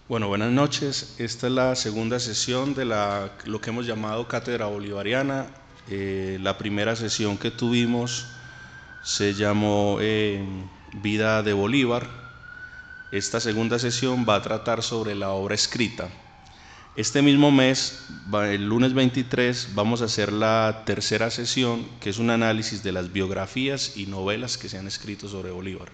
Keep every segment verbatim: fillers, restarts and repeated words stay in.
Bueno, buenas noches. Esta es la segunda sesión de la, lo que hemos llamado Cátedra Bolivariana. Eh, la primera sesión que tuvimos se llamó eh, Vida de Bolívar. Esta segunda sesión va a tratar sobre la obra escrita. Este mismo mes, el lunes veintitrés, vamos a hacer la tercera sesión, que es un análisis de las biografías y novelas que se han escrito sobre Bolívar.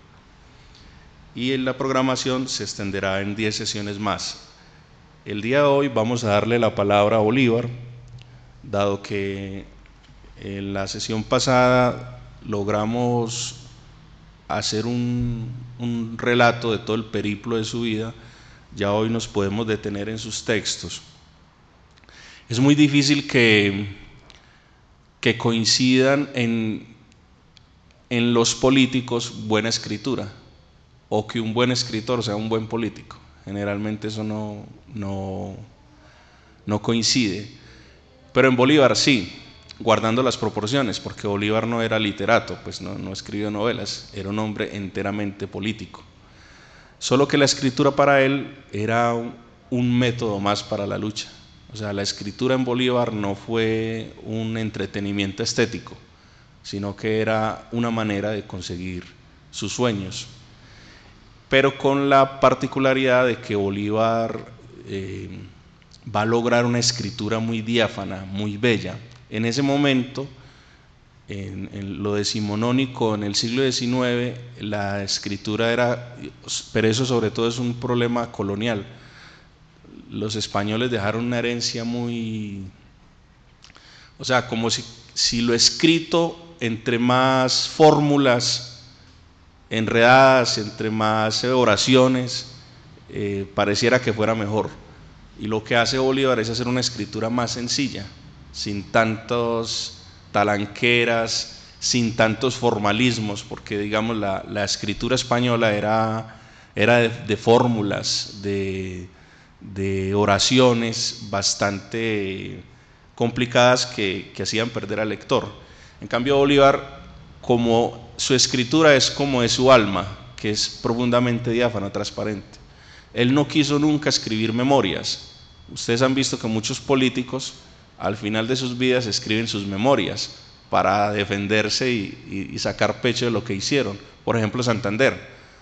Y en la programación se extenderá en diez sesiones más. El día de hoy vamos a darle la palabra a Bolívar, dado que en la sesión pasada logramos hacer un, un relato de todo el periplo de su vida. Ya hoy nos podemos detener en sus textos. Es muy difícil que, que coincidan en, en los políticos buena escritura, o que un buen escritor sea un buen político. Generalmente eso no, no, no coincide. Pero en Bolívar sí, guardando las proporciones, porque Bolívar no era literato, pues no, no escribió novelas, era un hombre enteramente político. Solo que la escritura para él era un método más para la lucha. O sea, la escritura en Bolívar no fue un entretenimiento estético, sino que era una manera de conseguir sus sueños. Pero con la particularidad de que Bolívar eh, va a lograr una escritura muy diáfana, muy bella. En ese momento, en, en lo decimonónico, en el siglo diecinueve, la escritura era, pero eso sobre todo es un problema colonial. Los españoles dejaron una herencia muy, o sea, como si, si lo escrito, entre más fórmulas enredadas, entre más oraciones, eh, pareciera que fuera mejor. Y lo que hace Bolívar es hacer una escritura más sencilla, sin tantos talanqueras, sin tantos formalismos, porque digamos la, la escritura española era, era de, de fórmulas, de, de oraciones bastante complicadas que, que hacían perder al lector. En cambio Bolívar, como su escritura es como es su alma, que es profundamente diáfana, transparente. Él no quiso nunca escribir memorias. Ustedes han visto que muchos políticos al final de sus vidas escriben sus memorias para defenderse y, y, y sacar pecho de lo que hicieron. Por ejemplo, Santander,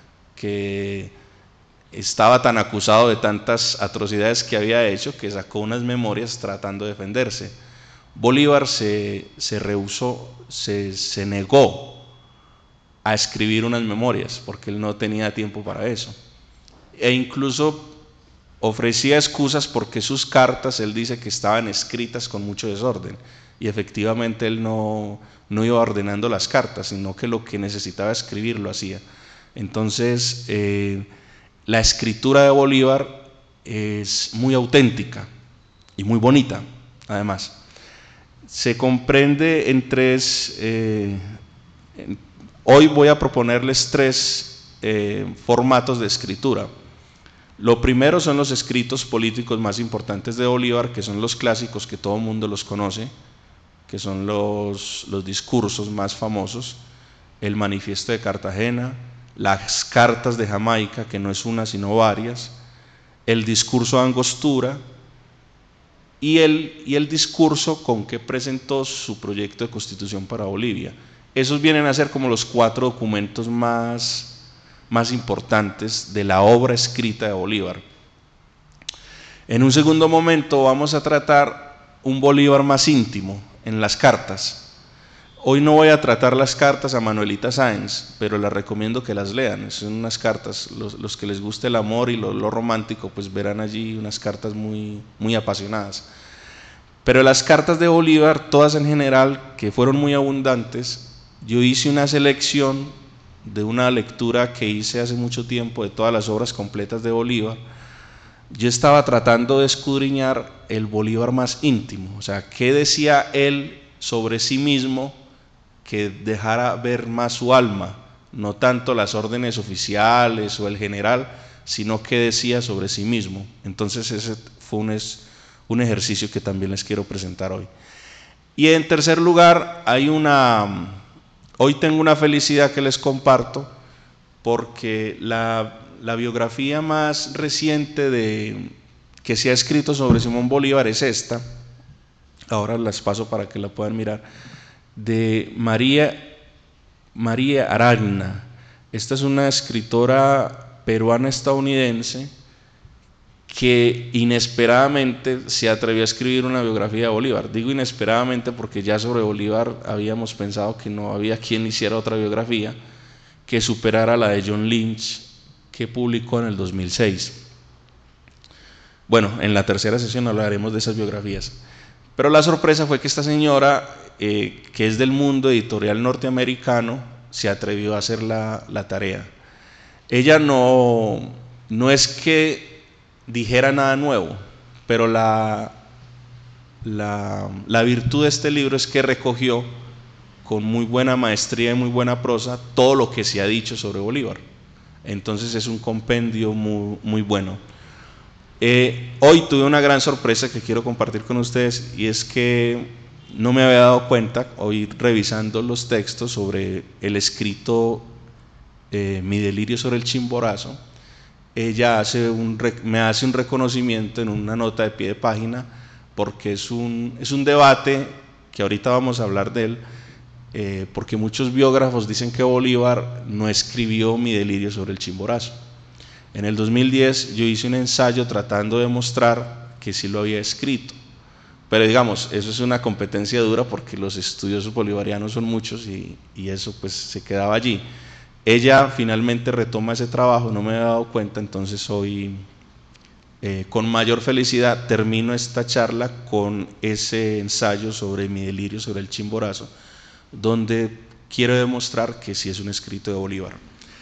que estaba tan acusado de tantas atrocidades que había hecho que sacó unas memorias tratando de defenderse. Bolívar se, se rehusó, se, se negó a escribir unas memorias porque él no tenía tiempo para eso, e incluso ofrecía excusas porque sus cartas, él dice que estaban escritas con mucho desorden, y efectivamente él no, no iba ordenando las cartas, sino que lo que necesitaba escribir lo hacía. Entonces eh, la escritura de Bolívar es muy auténtica y muy bonita. Además se comprende en tres eh, en, hoy voy a proponerles tres eh, formatos de escritura. Lo primero son los escritos políticos más importantes de Bolívar, que son los clásicos que todo el mundo los conoce, que son los, los discursos más famosos: el Manifiesto de Cartagena, las Cartas de Jamaica, que no es una sino varias, el Discurso de Angostura y el, y el discurso con que presentó su proyecto de constitución para Bolivia. Esos vienen a ser como los cuatro documentos más, más importantes de la obra escrita de Bolívar. En un segundo momento vamos a tratar un Bolívar más íntimo en las cartas. Hoy no voy a tratar las cartas a Manuelita Sáenz, pero les recomiendo que las lean. Son unas cartas, los, los que les guste el amor y lo, lo romántico, pues verán allí unas cartas muy, muy apasionadas. Pero las cartas de Bolívar, todas en general, que fueron muy abundantes, yo hice una selección de una lectura que hice hace mucho tiempo de todas las obras completas de Bolívar. Yo estaba tratando de escudriñar el Bolívar más íntimo, o sea, qué decía él sobre sí mismo que dejara ver más su alma, no tanto las órdenes oficiales o el general, sino qué decía sobre sí mismo. Entonces ese fue un, un ejercicio que también les quiero presentar hoy. Y en tercer lugar, hay una, hoy tengo una felicidad que les comparto, porque la, la biografía más reciente de, que se ha escrito sobre Simón Bolívar es esta, ahora las paso para que la puedan mirar, de María, María Aragna. Esta es una escritora peruana estadounidense que inesperadamente se atrevió a escribir una biografía de Bolívar. Digo inesperadamente porque ya sobre Bolívar habíamos pensado que no había quien hiciera otra biografía que superara la de John Lynch, que publicó en el dos mil seis. Bueno, en la tercera sesión hablaremos de esas biografías. Pero la sorpresa fue que esta señora, eh, que es del mundo editorial norteamericano, se atrevió a hacer la, la tarea. Ella no, no es que dijera nada nuevo, pero la, la, la virtud de este libro es que recogió con muy buena maestría y muy buena prosa todo lo que se ha dicho sobre Bolívar. Entonces es un compendio muy, muy bueno. Eh, hoy tuve una gran sorpresa que quiero compartir con ustedes, y es que no me había dado cuenta, hoy revisando los textos sobre el escrito eh, Mi delirio sobre el Chimborazo, ella hace un, me hace un reconocimiento en una nota de pie de página, porque es un, es un debate que ahorita vamos a hablar de él, eh, porque muchos biógrafos dicen que Bolívar no escribió Mi delirio sobre el Chimborazo. En el dos mil diez yo hice un ensayo tratando de mostrar que sí lo había escrito, pero digamos, eso es una competencia dura porque los estudios bolivarianos son muchos y, y eso pues se quedaba allí. Ella finalmente retoma ese trabajo, no me había dado cuenta, entonces hoy eh, con mayor felicidad termino esta charla con ese ensayo sobre Mi delirio sobre el Chimborazo, donde quiero demostrar que sí es un escrito de Bolívar.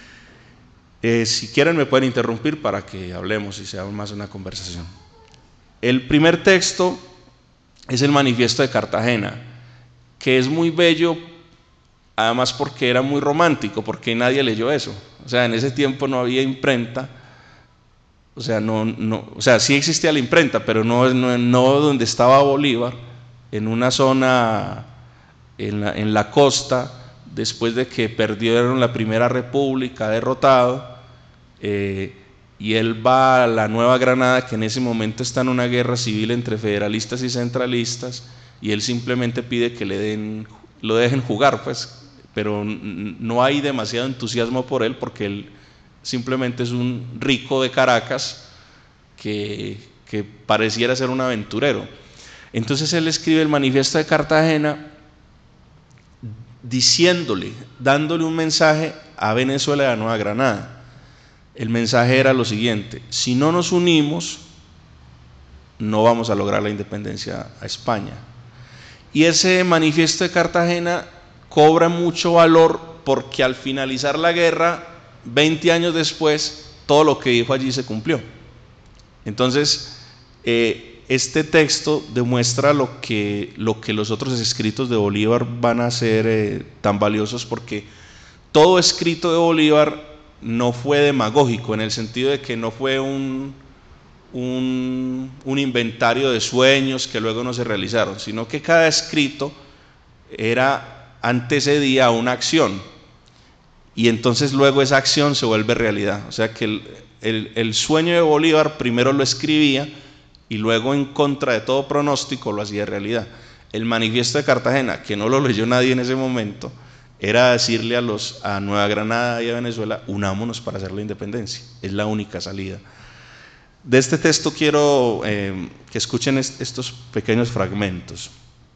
Eh, si quieren me pueden interrumpir para que hablemos y sea más una conversación. El primer texto es el Manifiesto de Cartagena, que es muy bello, además porque era muy romántico, porque nadie leyó eso. O sea, en ese tiempo no había imprenta, o sea, no, no, o sea sí existía la imprenta, pero no, no, no donde estaba Bolívar, en una zona en la, en la costa, después de que perdieron la Primera República, derrotado, eh, y él va a la Nueva Granada, que en ese momento está en una guerra civil entre federalistas y centralistas, y él simplemente pide que le den, lo dejen jugar, pues, pero no hay demasiado entusiasmo por él, porque él simplemente es un rico de Caracas que, que pareciera ser un aventurero. Entonces él escribe el Manifiesto de Cartagena diciéndole, dándole un mensaje a Venezuela y a Nueva Granada. El mensaje era lo siguiente: si no nos unimos, no vamos a lograr la independencia a España. Y ese Manifiesto de Cartagena cobra mucho valor porque al finalizar la guerra, veinte años después, todo lo que dijo allí se cumplió. Entonces, eh, este texto demuestra lo que, lo que los otros escritos de Bolívar van a ser eh, tan valiosos, porque todo escrito de Bolívar no fue demagógico, en el sentido de que no fue un, un, un inventario de sueños que luego no se realizaron, sino que cada escrito era antecedía a una acción, y entonces luego esa acción se vuelve realidad. O sea que el, el, el sueño de Bolívar primero lo escribía y luego, en contra de todo pronóstico, lo hacía realidad. El Manifiesto de Cartagena, que no lo leyó nadie en ese momento, era decirle a, los, a Nueva Granada y a Venezuela: unámonos para hacer la independencia, es la única salida. De este texto quiero eh, que escuchen est estos pequeños fragmentos.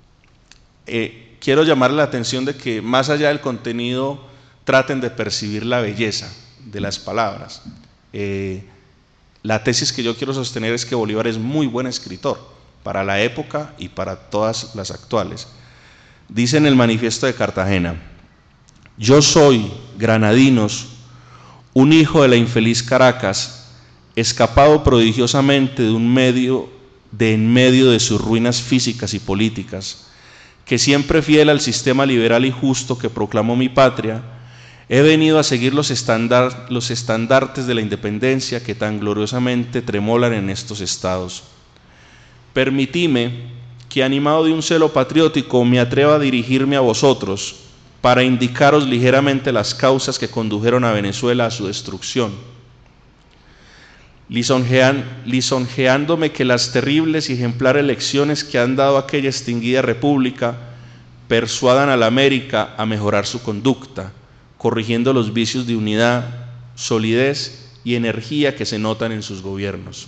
Eh, quiero llamarle la atención de que, más allá del contenido, traten de percibir la belleza de las palabras. Eh, la tesis que yo quiero sostener es que Bolívar es muy buen escritor, para la época y para todas las actuales. Dice en el Manifiesto de Cartagena: yo soy, granadinos, un hijo de la infeliz Caracas, escapado prodigiosamente de un medio, de en medio de sus ruinas físicas y políticas, que siempre fiel al sistema liberal y justo que proclamó mi patria, he venido a seguir los, estandar, los estandartes de la independencia que tan gloriosamente tremolan en estos estados. Permitime que, animado de un celo patriótico, me atreva a dirigirme a vosotros para indicaros ligeramente las causas que condujeron a Venezuela a su destrucción. lisonjean, lisonjeándome que las terribles y ejemplares lecciones que han dado aquella extinguida república persuadan a la América a mejorar su conducta, corrigiendo los vicios de unidad, solidez y energía que se notan en sus gobiernos.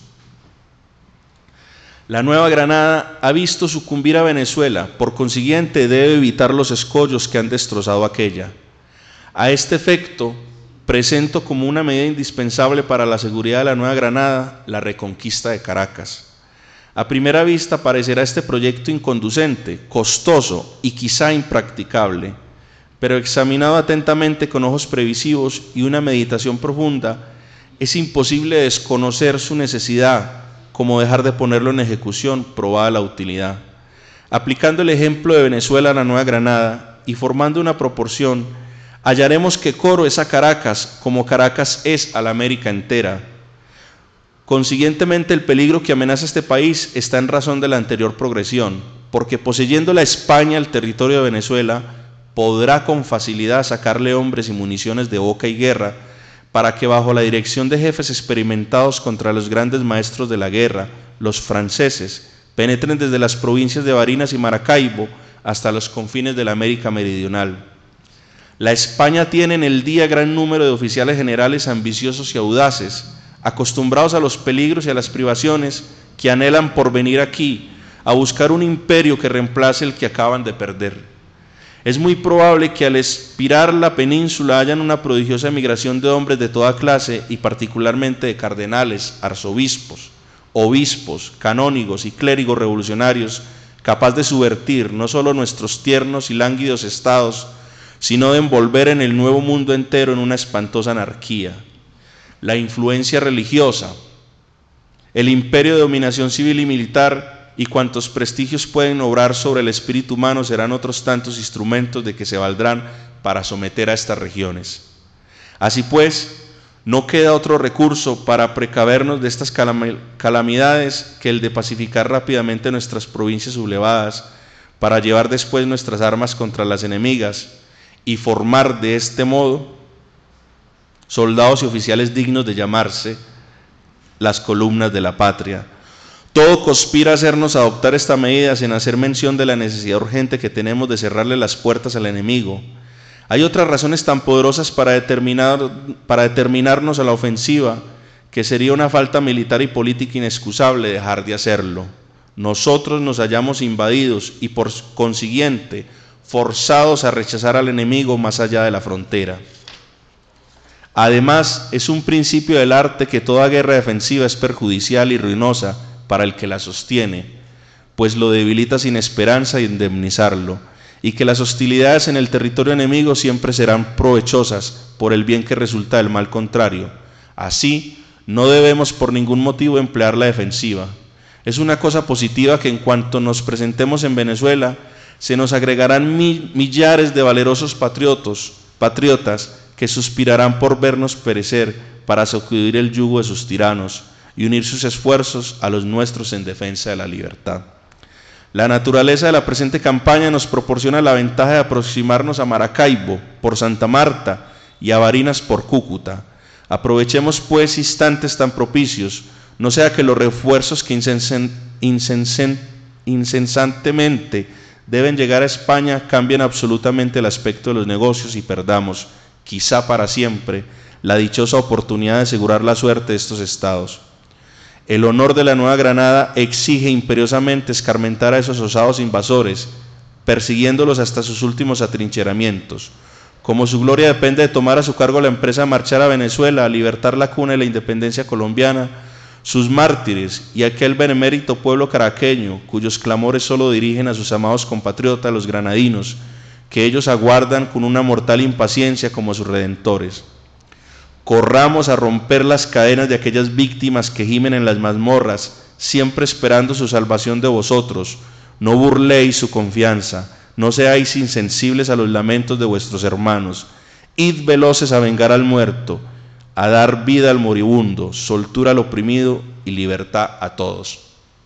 La Nueva Granada ha visto sucumbir a Venezuela, por consiguiente debe evitar los escollos que han destrozado aquella. A este efecto, presento como una medida indispensable para la seguridad de la Nueva Granada la reconquista de Caracas. A primera vista parecerá este proyecto inconducente, costoso y quizá impracticable, pero examinado atentamente con ojos previsivos y una meditación profunda, es imposible desconocer su necesidad, como dejar de ponerlo en ejecución, probada la utilidad. Aplicando el ejemplo de Venezuela a la Nueva Granada y formando una proporción, hallaremos que Coro es a Caracas como Caracas es a la América entera. Consiguientemente, el peligro que amenaza este país está en razón de la anterior progresión, porque poseyendo la España el territorio de Venezuela, podrá con facilidad sacarle hombres y municiones de boca y guerra, para que bajo la dirección de jefes experimentados contra los grandes maestros de la guerra, los franceses, penetren desde las provincias de Barinas y Maracaibo hasta los confines de la América Meridional. La España tiene en el día gran número de oficiales generales ambiciosos y audaces, acostumbrados a los peligros y a las privaciones, que anhelan por venir aquí a buscar un imperio que reemplace el que acaban de perder. Es muy probable que al expirar la península hayan una prodigiosa emigración de hombres de toda clase y particularmente de cardenales, arzobispos, obispos, canónigos y clérigos revolucionarios, capaz de subvertir no solo nuestros tiernos y lánguidos estados, sino de envolver en el nuevo mundo entero en una espantosa anarquía. La influencia religiosa, el imperio de dominación civil y militar y cuantos prestigios pueden obrar sobre el espíritu humano serán otros tantos instrumentos de que se valdrán para someter a estas regiones. Así pues, no queda otro recurso para precavernos de estas calamidades que el de pacificar rápidamente nuestras provincias sublevadas, para llevar después nuestras armas contra las enemigas y formar de este modo soldados y oficiales dignos de llamarse las columnas de la patria. Todo conspira a hacernos adoptar esta medida sin hacer mención de la necesidad urgente que tenemos de cerrarle las puertas al enemigo. Hay otras razones tan poderosas para, determinar, para determinarnos a la ofensiva, que sería una falta militar y política inexcusable dejar de hacerlo. Nosotros nos hallamos invadidos y por consiguiente forzados a rechazar al enemigo más allá de la frontera. Además, es un principio del arte que toda guerra defensiva es perjudicial y ruinosa para el que la sostiene, pues lo debilita sin esperanza de indemnizarlo, y que las hostilidades en el territorio enemigo siempre serán provechosas por el bien que resulta del mal contrario. Así, no debemos por ningún motivo emplear la defensiva. Es una cosa positiva que en cuanto nos presentemos en Venezuela, se nos agregarán mil, millares de valerosos patriotas, patriotas que suspirarán por vernos perecer para sacudir el yugo de sus tiranos y unir sus esfuerzos a los nuestros en defensa de la libertad. La naturaleza de la presente campaña nos proporciona la ventaja de aproximarnos a Maracaibo por Santa Marta y a Barinas por Cúcuta. Aprovechemos pues instantes tan propicios, no sea que los refuerzos que insensen, insensen, incesantemente deben llegar a España cambien absolutamente el aspecto de los negocios y perdamos, quizá para siempre, la dichosa oportunidad de asegurar la suerte de estos estados. El honor de la Nueva Granada exige imperiosamente escarmentar a esos osados invasores, persiguiéndolos hasta sus últimos atrincheramientos. Como su gloria depende de tomar a su cargo la empresa de marchar a Venezuela, a libertar la cuna de la independencia colombiana, sus mártires y aquel benemérito pueblo caraqueño, cuyos clamores solo dirigen a sus amados compatriotas, los granadinos, que ellos aguardan con una mortal impaciencia como sus redentores. Corramos a romper las cadenas de aquellas víctimas que gimen en las mazmorras, siempre esperando su salvación de vosotros. No burléis su confianza, no seáis insensibles a los lamentos de vuestros hermanos. Id veloces a vengar al muerto, a dar vida al moribundo, soltura al oprimido y libertad a todos.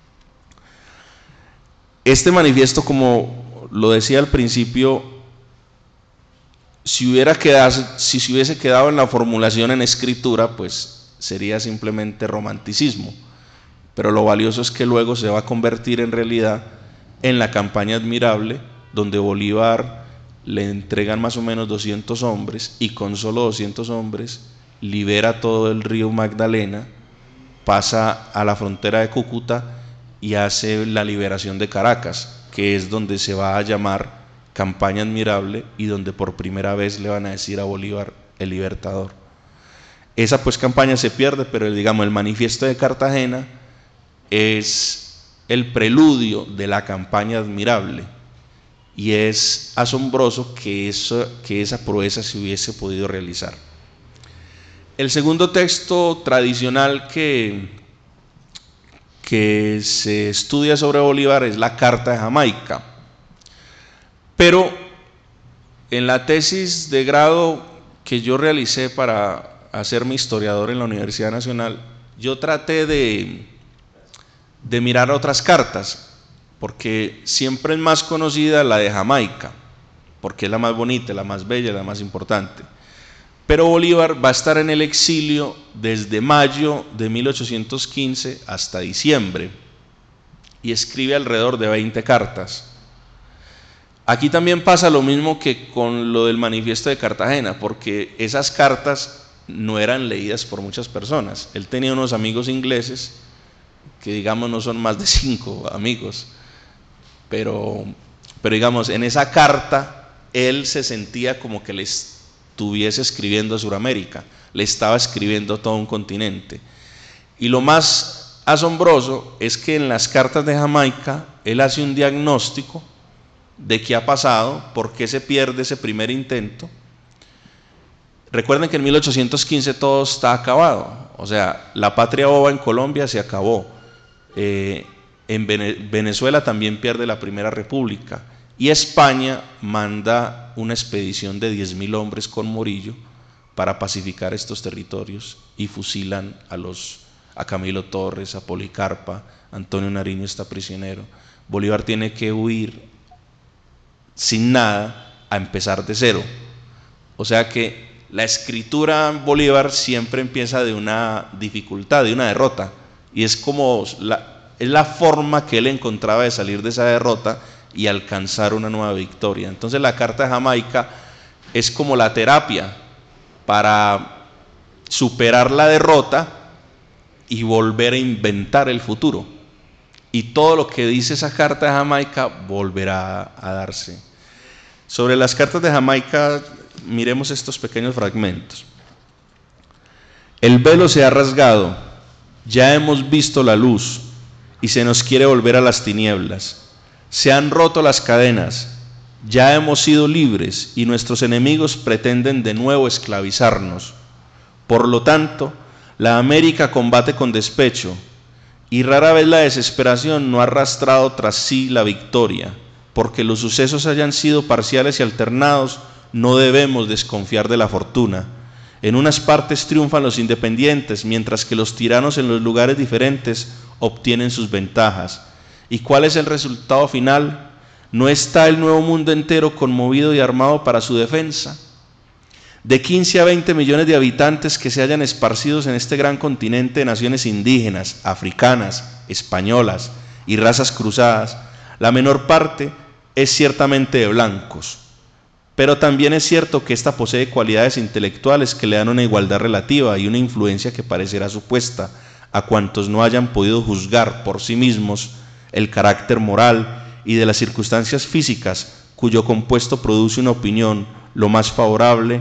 Este manifiesto, como lo decía al principio, Si, hubiera quedado, si se hubiese quedado en la formulación en escritura, pues sería simplemente romanticismo, pero lo valioso es que luego se va a convertir en realidad en la campaña admirable, donde Bolívar le entregan más o menos doscientos hombres y con solo doscientos hombres libera todo el río Magdalena, pasa a la frontera de Cúcuta y hace la liberación de Caracas, que es donde se va a llamar campaña admirable y donde por primera vez le van a decir a Bolívar el libertador. Esa pues campaña se pierde, pero digamos el manifiesto de Cartagena es el preludio de la campaña admirable, y es asombroso que, eso, que esa proeza se hubiese podido realizar. El segundo texto tradicional que, que se estudia sobre Bolívar es la Carta de Jamaica, pero en la tesis de grado que yo realicé para hacerme historiador en la Universidad Nacional, yo traté de, de mirar otras cartas, porque siempre es más conocida la de Jamaica, porque es la más bonita, la más bella, la más importante. Pero Bolívar va a estar en el exilio desde mayo de mil ochocientos quince hasta diciembre, y escribe alrededor de veinte cartas. Aquí también pasa lo mismo que con lo del manifiesto de Cartagena, porque esas cartas no eran leídas por muchas personas. Él tenía unos amigos ingleses, que digamos no son más de cinco amigos, pero, pero digamos en esa carta él se sentía como que le estuviese escribiendo a Sudamérica, le estaba escribiendo a todo un continente. Y lo más asombroso es que en las cartas de Jamaica él hace un diagnóstico de qué ha pasado, por qué se pierde ese primer intento. Recuerden que en mil ochocientos quince todo está acabado, o sea, la patria boba en Colombia se acabó, eh, en Venezuela también pierde la Primera República, y España manda una expedición de diez mil hombres con Morillo para pacificar estos territorios, y fusilan a, los, a Camilo Torres, a Policarpa, Antonio Nariño está prisionero. Bolívar tiene que huir sin nada a empezar de cero. O sea que la escritura en Bolívar siempre empieza de una dificultad, de una derrota, y es como la, es la forma que él encontraba de salir de esa derrota y alcanzar una nueva victoria. Entonces la Carta de Jamaica es como la terapia para superar la derrota y volver a inventar el futuro, y todo lo que dice esa Carta de Jamaica volverá a darse. Sobre las cartas de Jamaica, miremos estos pequeños fragmentos. El velo se ha rasgado, ya hemos visto la luz y se nos quiere volver a las tinieblas. Se han roto las cadenas, ya hemos sido libres y nuestros enemigos pretenden de nuevo esclavizarnos. Por lo tanto, la América combate con despecho, y rara vez la desesperación no ha arrastrado tras sí la victoria. Porque los sucesos hayan sido parciales y alternados, no debemos desconfiar de la fortuna. En unas partes triunfan los independientes, mientras que los tiranos en los lugares diferentes obtienen sus ventajas. ¿Y cuál es el resultado final? ¿No está el nuevo mundo entero conmovido y armado para su defensa? De quince a veinte millones de habitantes que se hayan esparcidos en este gran continente de naciones indígenas, africanas, españolas y razas cruzadas, la menor parte es ciertamente de blancos, pero también es cierto que ésta posee cualidades intelectuales que le dan una igualdad relativa y una influencia que parecerá supuesta a cuantos no hayan podido juzgar por sí mismos el carácter moral y de las circunstancias físicas cuyo compuesto produce una opinión lo más favorable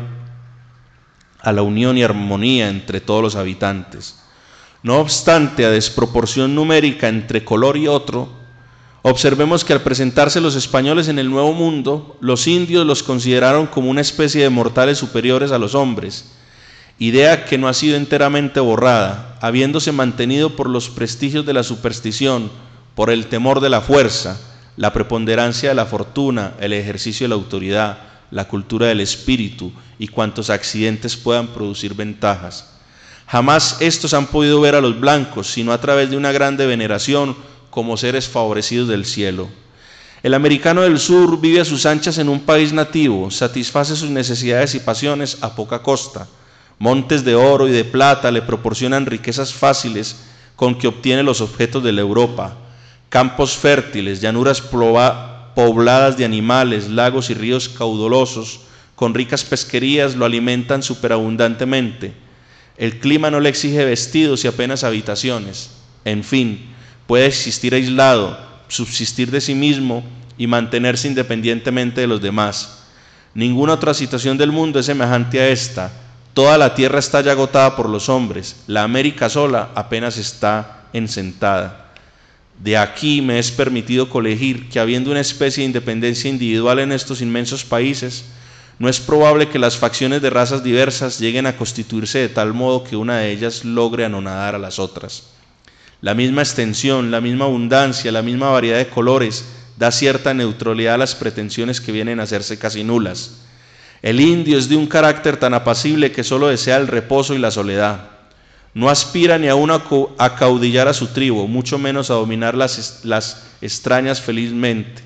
a la unión y armonía entre todos los habitantes. No obstante, a desproporción numérica entre color y otro, observemos que al presentarse los españoles en el Nuevo Mundo, los indios los consideraron como una especie de mortales superiores a los hombres, idea que no ha sido enteramente borrada, habiéndose mantenido por los prestigios de la superstición, por el temor de la fuerza, la preponderancia de la fortuna, el ejercicio de la autoridad, la cultura del espíritu y cuantos accidentes puedan producir ventajas. Jamás estos han podido ver a los blancos, sino a través de una grande veneración como seres favorecidos del cielo. El americano del sur vive a sus anchas en un país nativo, satisface sus necesidades y pasiones a poca costa, Montes de oro y de plata le proporcionan riquezas fáciles con que obtiene los objetos de la Europa. Campos fértiles, llanuras pobladas de animales, lagos y ríos caudalosos, con ricas pesquerías lo alimentan superabundantemente. El clima no le exige vestidos y apenas habitaciones. En fin, puede existir aislado, subsistir de sí mismo y mantenerse independientemente de los demás. Ninguna otra situación del mundo es semejante a esta. Toda la tierra está ya agotada por los hombres. La América sola apenas está ensentada. De aquí me es permitido colegir que, habiendo una especie de independencia individual en estos inmensos países, no es probable que las facciones de razas diversas lleguen a constituirse de tal modo que una de ellas logre anonadar a las otras. La misma extensión, la misma abundancia, la misma variedad de colores da cierta neutralidad a las pretensiones que vienen a hacerse casi nulas. El indio es de un carácter tan apacible que solo desea el reposo y la soledad. No aspira ni aún a acaudillar a su tribu, mucho menos a dominar las, las extrañas felizmente.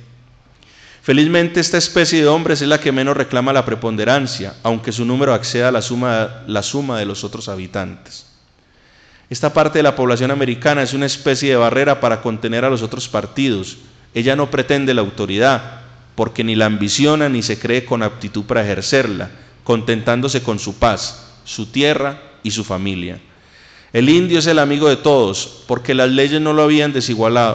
Felizmente esta especie de hombres es la que menos reclama la preponderancia, aunque su número exceda a la suma, la suma de los otros habitantes. Esta parte de la población americana es una especie de barrera para contener a los otros partidos. Ella no pretende la autoridad, porque ni la ambiciona ni se cree con aptitud para ejercerla, contentándose con su paz, su tierra y su familia. El indio es el amigo de todos, porque las leyes no lo habían desigualado,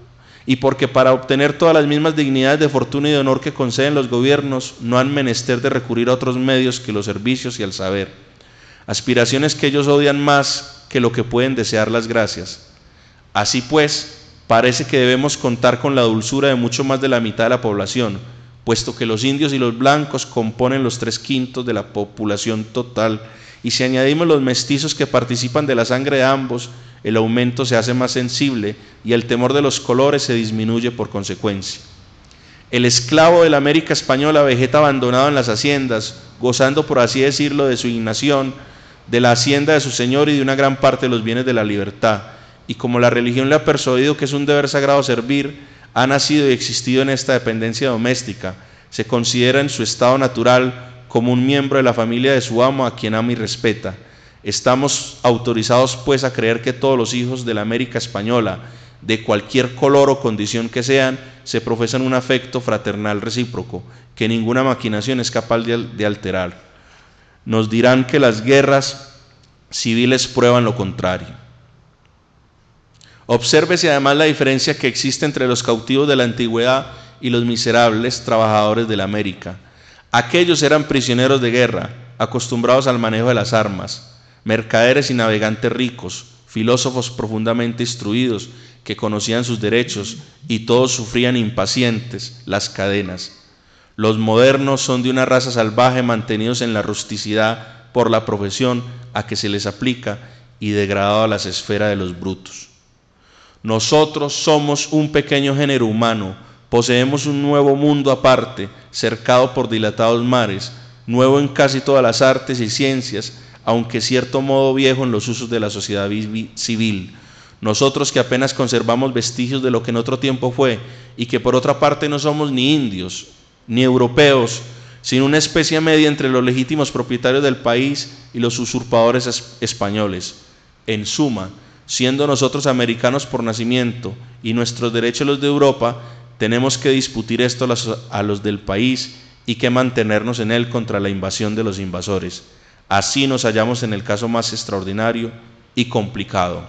y porque para obtener todas las mismas dignidades de fortuna y de honor que conceden los gobiernos, no han menester de recurrir a otros medios que los servicios y al saber, aspiraciones que ellos odian más que lo que pueden desear las gracias. Así pues, parece que debemos contar con la dulzura de mucho más de la mitad de la población, puesto que los indios y los blancos componen los tres quintos de la población total, y si añadimos los mestizos que participan de la sangre de ambos, el aumento se hace más sensible y el temor de los colores se disminuye por consecuencia. El esclavo de la América española vegeta abandonado en las haciendas, gozando, por así decirlo, de su ignación, de la hacienda de su señor y de una gran parte de los bienes de la libertad. Y como la religión le ha persuadido que es un deber sagrado servir, ha nacido y existido en esta dependencia doméstica. Se considera en su estado natural como un miembro de la familia de su amo, a quien ama y respeta. Estamos autorizados pues a creer que todos los hijos de la América española, de cualquier color o condición que sean, se profesan un afecto fraternal recíproco, que ninguna maquinación es capaz de, de alterar. Nos dirán que las guerras civiles prueban lo contrario. Obsérvese además la diferencia que existe entre los cautivos de la antigüedad y los miserables trabajadores de la América. Aquellos eran prisioneros de guerra, acostumbrados al manejo de las armas, mercaderes y navegantes ricos, filósofos profundamente instruidos que conocían sus derechos, y todos sufrían impacientes las cadenas. Los modernos son de una raza salvaje, mantenidos en la rusticidad por la profesión a que se les aplica y degradados a las esferas de los brutos. Nosotros somos un pequeño género humano, poseemos un nuevo mundo aparte, cercado por dilatados mares, nuevo en casi todas las artes y ciencias, aunque cierto modo viejo en los usos de la sociedad civil. Nosotros que apenas conservamos vestigios de lo que en otro tiempo fue, y que por otra parte no somos ni indios, ni europeos, sino una especie media entre los legítimos propietarios del país y los usurpadores es- españoles. En suma, siendo nosotros americanos por nacimiento y nuestros derechos los de Europa, tenemos que disputar esto a los del país y que mantenernos en él contra la invasión de los invasores. Así nos hallamos en el caso más extraordinario y complicado.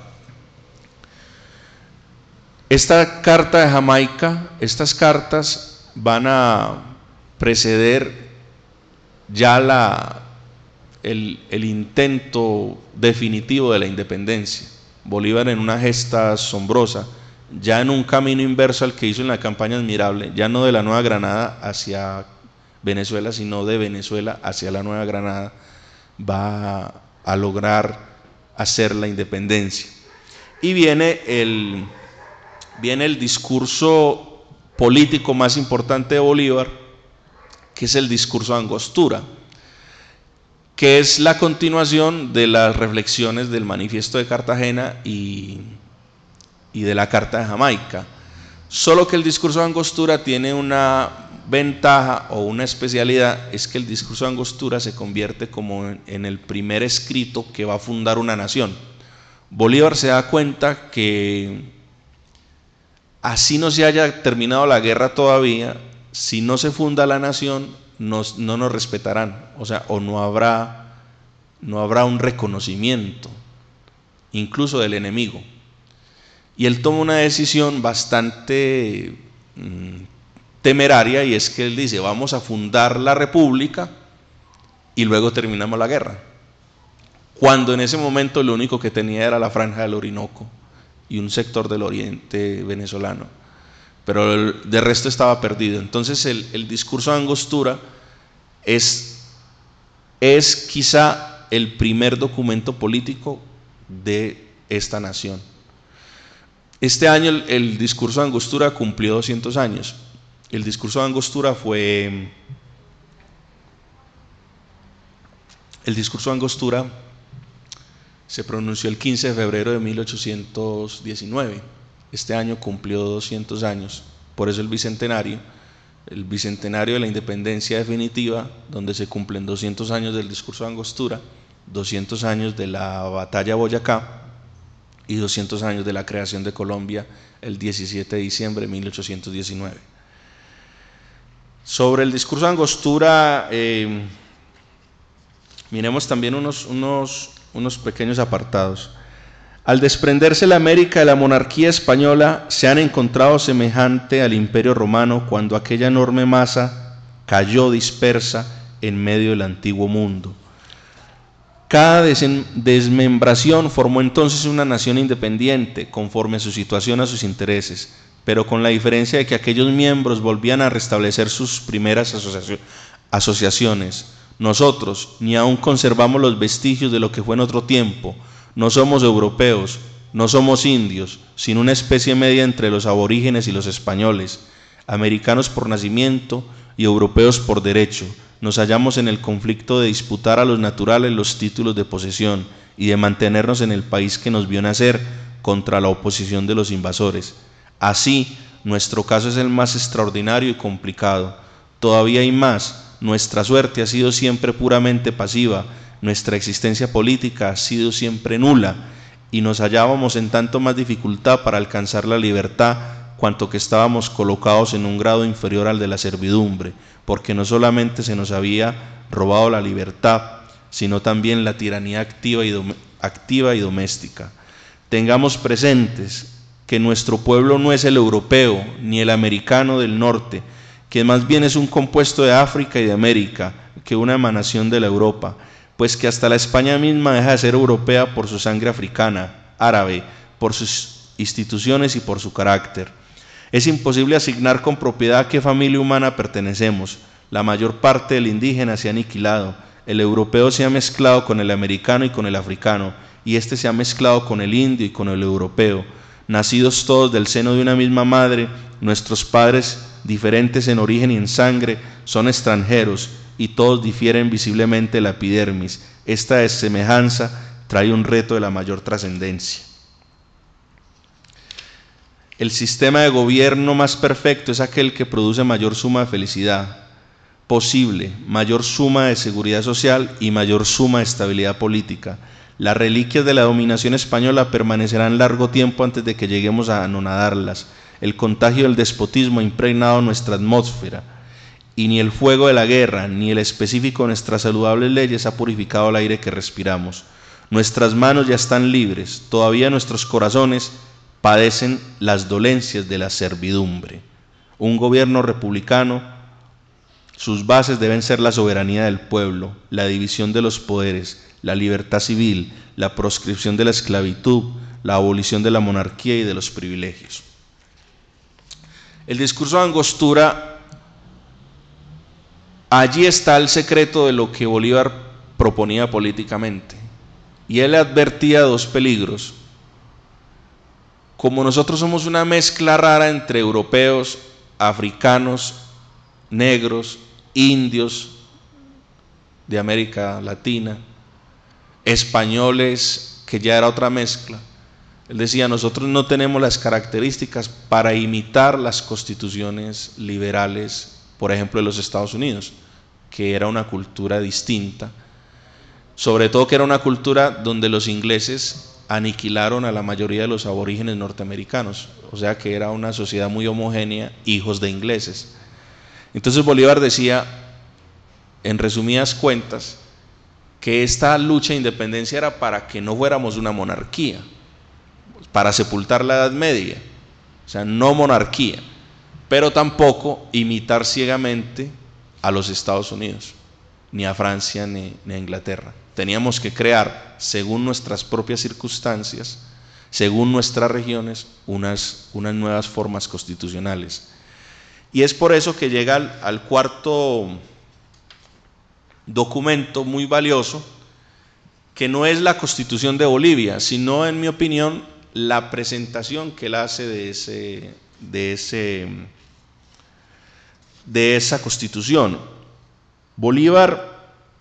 Esta carta de Jamaica, estas cartas van a preceder ya la, el, el intento definitivo de la independencia. Bolívar, en una gesta asombrosa, ya en un camino inverso al que hizo en la campaña admirable, ya no de la Nueva Granada hacia Venezuela, sino de Venezuela hacia la Nueva Granada, va a lograr hacer la independencia. Y viene el, viene el discurso político más importante de Bolívar, que es el discurso de Angostura, que es la continuación de las reflexiones del Manifiesto de Cartagena y, y de la Carta de Jamaica. Solo que el discurso de Angostura tiene una ventaja o una especialidad es que el discurso de Angostura se convierte como en, en el primer escrito que va a fundar una nación. Bolívar se da cuenta que así no se haya terminado la guerra todavía, si no se funda la nación, nos, no nos respetarán, o sea, o no habrá, no habrá un reconocimiento, incluso del enemigo. Y él toma una decisión bastante mmm, temeraria, y es que él dice, vamos a fundar la república y luego terminamos la guerra. Cuando en ese momento lo único que tenía era la franja del Orinoco y un sector del oriente venezolano, pero el, de resto estaba perdido. Entonces el, el discurso de Angostura es, es quizá el primer documento político de esta nación. Este año el, el discurso de Angostura cumplió doscientos años. El discurso de Angostura fue el discurso de Angostura se pronunció el quince de febrero de mil ochocientos diecinueve. Este año cumplió doscientos años, por eso el bicentenario, el bicentenario de la independencia definitiva, donde se cumplen doscientos años del discurso de Angostura, doscientos años de la batalla de Boyacá y doscientos años de la creación de Colombia el diecisiete de diciembre de mil ochocientos diecinueve. Sobre el discurso de Angostura, eh, miremos también unos, unos, unos pequeños apartados. Al desprenderse la América de la monarquía española, se han encontrado semejante al Imperio Romano cuando aquella enorme masa cayó dispersa en medio del antiguo mundo. Cada desmembración formó entonces una nación independiente, conforme a su situación, a sus intereses, pero con la diferencia de que aquellos miembros volvían a restablecer sus primeras asociaci- asociaciones. Nosotros ni aún conservamos los vestigios de lo que fue en otro tiempo. No somos europeos, no somos indios, sino una especie media entre los aborígenes y los españoles, americanos por nacimiento y europeos por derecho. Nos hallamos en el conflicto de disputar a los naturales los títulos de posesión y de mantenernos en el país que nos vio nacer contra la oposición de los invasores. Así, nuestro caso es el más extraordinario y complicado. Todavía hay más. Nuestra suerte ha sido siempre puramente pasiva, nuestra existencia política ha sido siempre nula, y nos hallábamos en tanto más dificultad para alcanzar la libertad, cuanto que estábamos colocados en un grado inferior al de la servidumbre, porque no solamente se nos había robado la libertad, sino también la tiranía activa y, dom- activa y doméstica. Tengamos presentes que nuestro pueblo no es el europeo ni el americano del norte, que más bien es un compuesto de África y de América, que una emanación de la Europa, pues que hasta la España misma deja de ser europea por su sangre africana, árabe, por sus instituciones y por su carácter. Es imposible asignar con propiedad a qué familia humana pertenecemos. La mayor parte del indígena se ha aniquilado, el europeo se ha mezclado con el americano y con el africano, y este se ha mezclado con el indio y con el europeo. Nacidos todos del seno de una misma madre, nuestros padres, diferentes en origen y en sangre, son extranjeros, y todos difieren visiblemente la epidermis. Esta desemejanza trae un reto de la mayor trascendencia. El sistema de gobierno más perfecto es aquel que produce mayor suma de felicidad posible, mayor suma de seguridad social y mayor suma de estabilidad política. Las reliquias de la dominación española permanecerán largo tiempo antes de que lleguemos a anonadarlas. El contagio del despotismo ha impregnado nuestra atmósfera, y ni el fuego de la guerra, ni el específico de nuestras saludables leyes ha purificado el aire que respiramos. Nuestras manos ya están libres, todavía nuestros corazones padecen las dolencias de la servidumbre. Un gobierno republicano, sus bases deben ser la soberanía del pueblo, la división de los poderes, la libertad civil, la proscripción de la esclavitud, la abolición de la monarquía y de los privilegios. El discurso de Angostura, allí está el secreto de lo que Bolívar proponía políticamente, y él advertía dos peligros. Como nosotros somos una mezcla rara entre europeos, africanos, negros, indios de América Latina, españoles, que ya era otra mezcla, él decía, nosotros no tenemos las características para imitar las constituciones liberales por ejemplo, de los Estados Unidos, que era una cultura distinta, sobre todo que era una cultura donde los ingleses aniquilaron a la mayoría de los aborígenes norteamericanos, o sea que era una sociedad muy homogénea, hijos de ingleses. Entonces Bolívar decía, en resumidas cuentas, que esta lucha de independencia era para que no fuéramos una monarquía, para sepultar la Edad Media, o sea, no monarquía, pero tampoco imitar ciegamente a los Estados Unidos, ni a Francia, ni, ni a Inglaterra. Teníamos que crear, según nuestras propias circunstancias, según nuestras regiones, unas, unas nuevas formas constitucionales. Y es por eso que llega al, al cuarto documento muy valioso, que no es la Constitución de Bolivia, sino, en mi opinión, la presentación que él hace de, ese, de, ese, de esa Constitución. Bolívar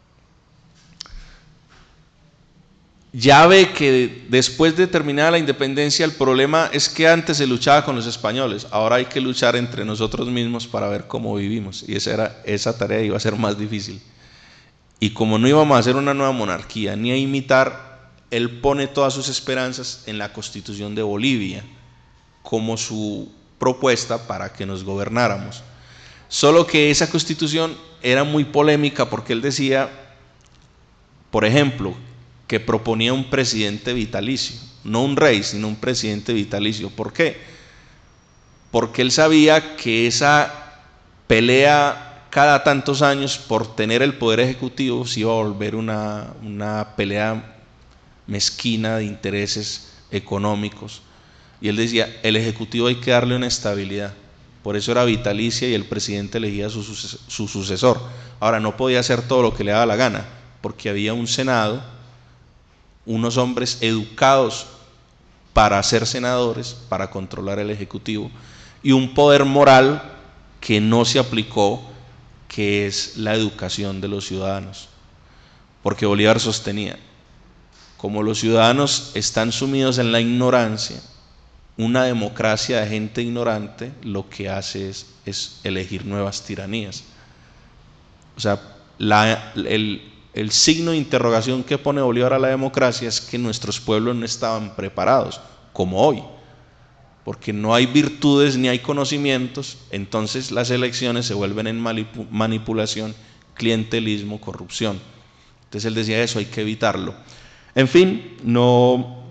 ya ve que después de terminada la independencia, el problema es que antes se luchaba con los españoles, ahora hay que luchar entre nosotros mismos para ver cómo vivimos, y esa, era, esa tarea iba a ser más difícil. Y como no íbamos a hacer una nueva monarquía, ni a imitar, él pone todas sus esperanzas en la Constitución de Bolivia, como su propuesta para que nos gobernáramos. Solo que esa Constitución era muy polémica porque él decía, por ejemplo, que proponía un presidente vitalicio, no un rey, sino un presidente vitalicio. ¿Por qué? Porque él sabía que esa pelea cada tantos años por tener el poder ejecutivo se iba a volver una, una pelea mezquina de intereses económicos. Y él decía, el ejecutivo hay que darle una estabilidad. Por eso era vitalicia y el presidente elegía su, su sucesor. Ahora, no podía hacer todo lo que le daba la gana, porque había un Senado, unos hombres educados para ser senadores, para controlar el ejecutivo, y un poder moral que no se aplicó, que es la educación de los ciudadanos. Porque Bolívar sostenía, como los ciudadanos están sumidos en la ignorancia, una democracia de gente ignorante lo que hace es, es elegir nuevas tiranías. O sea, la, el, el signo de interrogación que pone Bolívar a la democracia es que nuestros pueblos no estaban preparados, como hoy, porque no hay virtudes ni hay conocimientos, entonces las elecciones se vuelven en manipulación, clientelismo, corrupción. Entonces él decía eso, hay que evitarlo. En fin, no,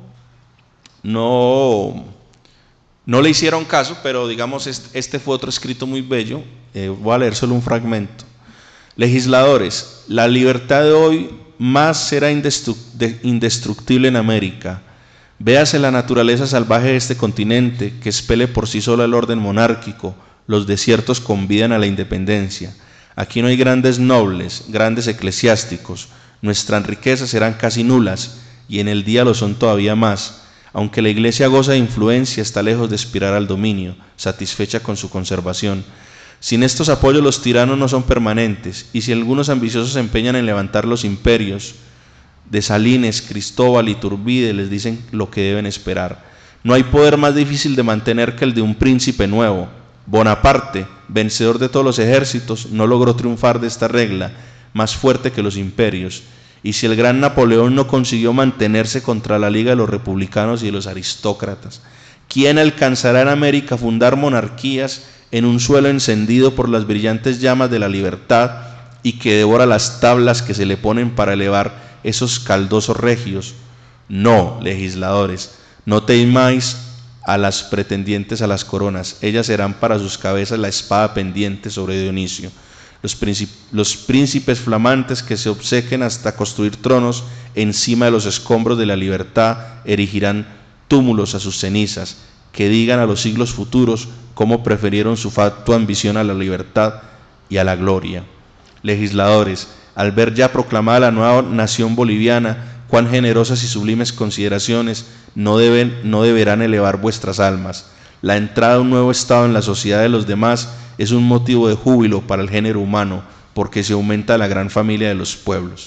no, no le hicieron caso, pero digamos este fue otro escrito muy bello, eh, voy a leer solo un fragmento. Legisladores, la libertad de hoy más será indestructible en América. Véase la naturaleza salvaje de este continente, que expele por sí sola el orden monárquico, los desiertos convidan a la independencia. Aquí no hay grandes nobles, grandes eclesiásticos, nuestras riquezas serán casi nulas, y en el día lo son todavía más. Aunque la Iglesia goza de influencia, está lejos de aspirar al dominio, satisfecha con su conservación. Sin estos apoyos los tiranos no son permanentes, y si algunos ambiciosos se empeñan en levantar los imperios, de Salines, Cristóbal y Turbide les dicen lo que deben esperar. No hay poder más difícil de mantener que el de un príncipe nuevo. Bonaparte, vencedor de todos los ejércitos, no logró triunfar de esta regla, más fuerte que los imperios. Y si el gran Napoleón no consiguió mantenerse contra la Liga de los Republicanos y de los aristócratas, ¿quién alcanzará en América a fundar monarquías en un suelo encendido por las brillantes llamas de la libertad y que devora las tablas que se le ponen para elevar esos caldosos regios? No, legisladores, no temáis a las pretendientes a las coronas, ellas serán para sus cabezas la espada pendiente sobre Dionisio. Los, príncipes, los príncipes flamantes que se obcequen hasta construir tronos encima de los escombros de la libertad erigirán túmulos a sus cenizas, que digan a los siglos futuros cómo prefirieron su fatua ambición a la libertad y a la gloria. Legisladores, al ver ya proclamada la nueva nación boliviana, cuán generosas y sublimes consideraciones no, deben, no deberán elevar vuestras almas. La entrada de un nuevo estado en la sociedad de los demás es un motivo de júbilo para el género humano, porque se aumenta la gran familia de los pueblos.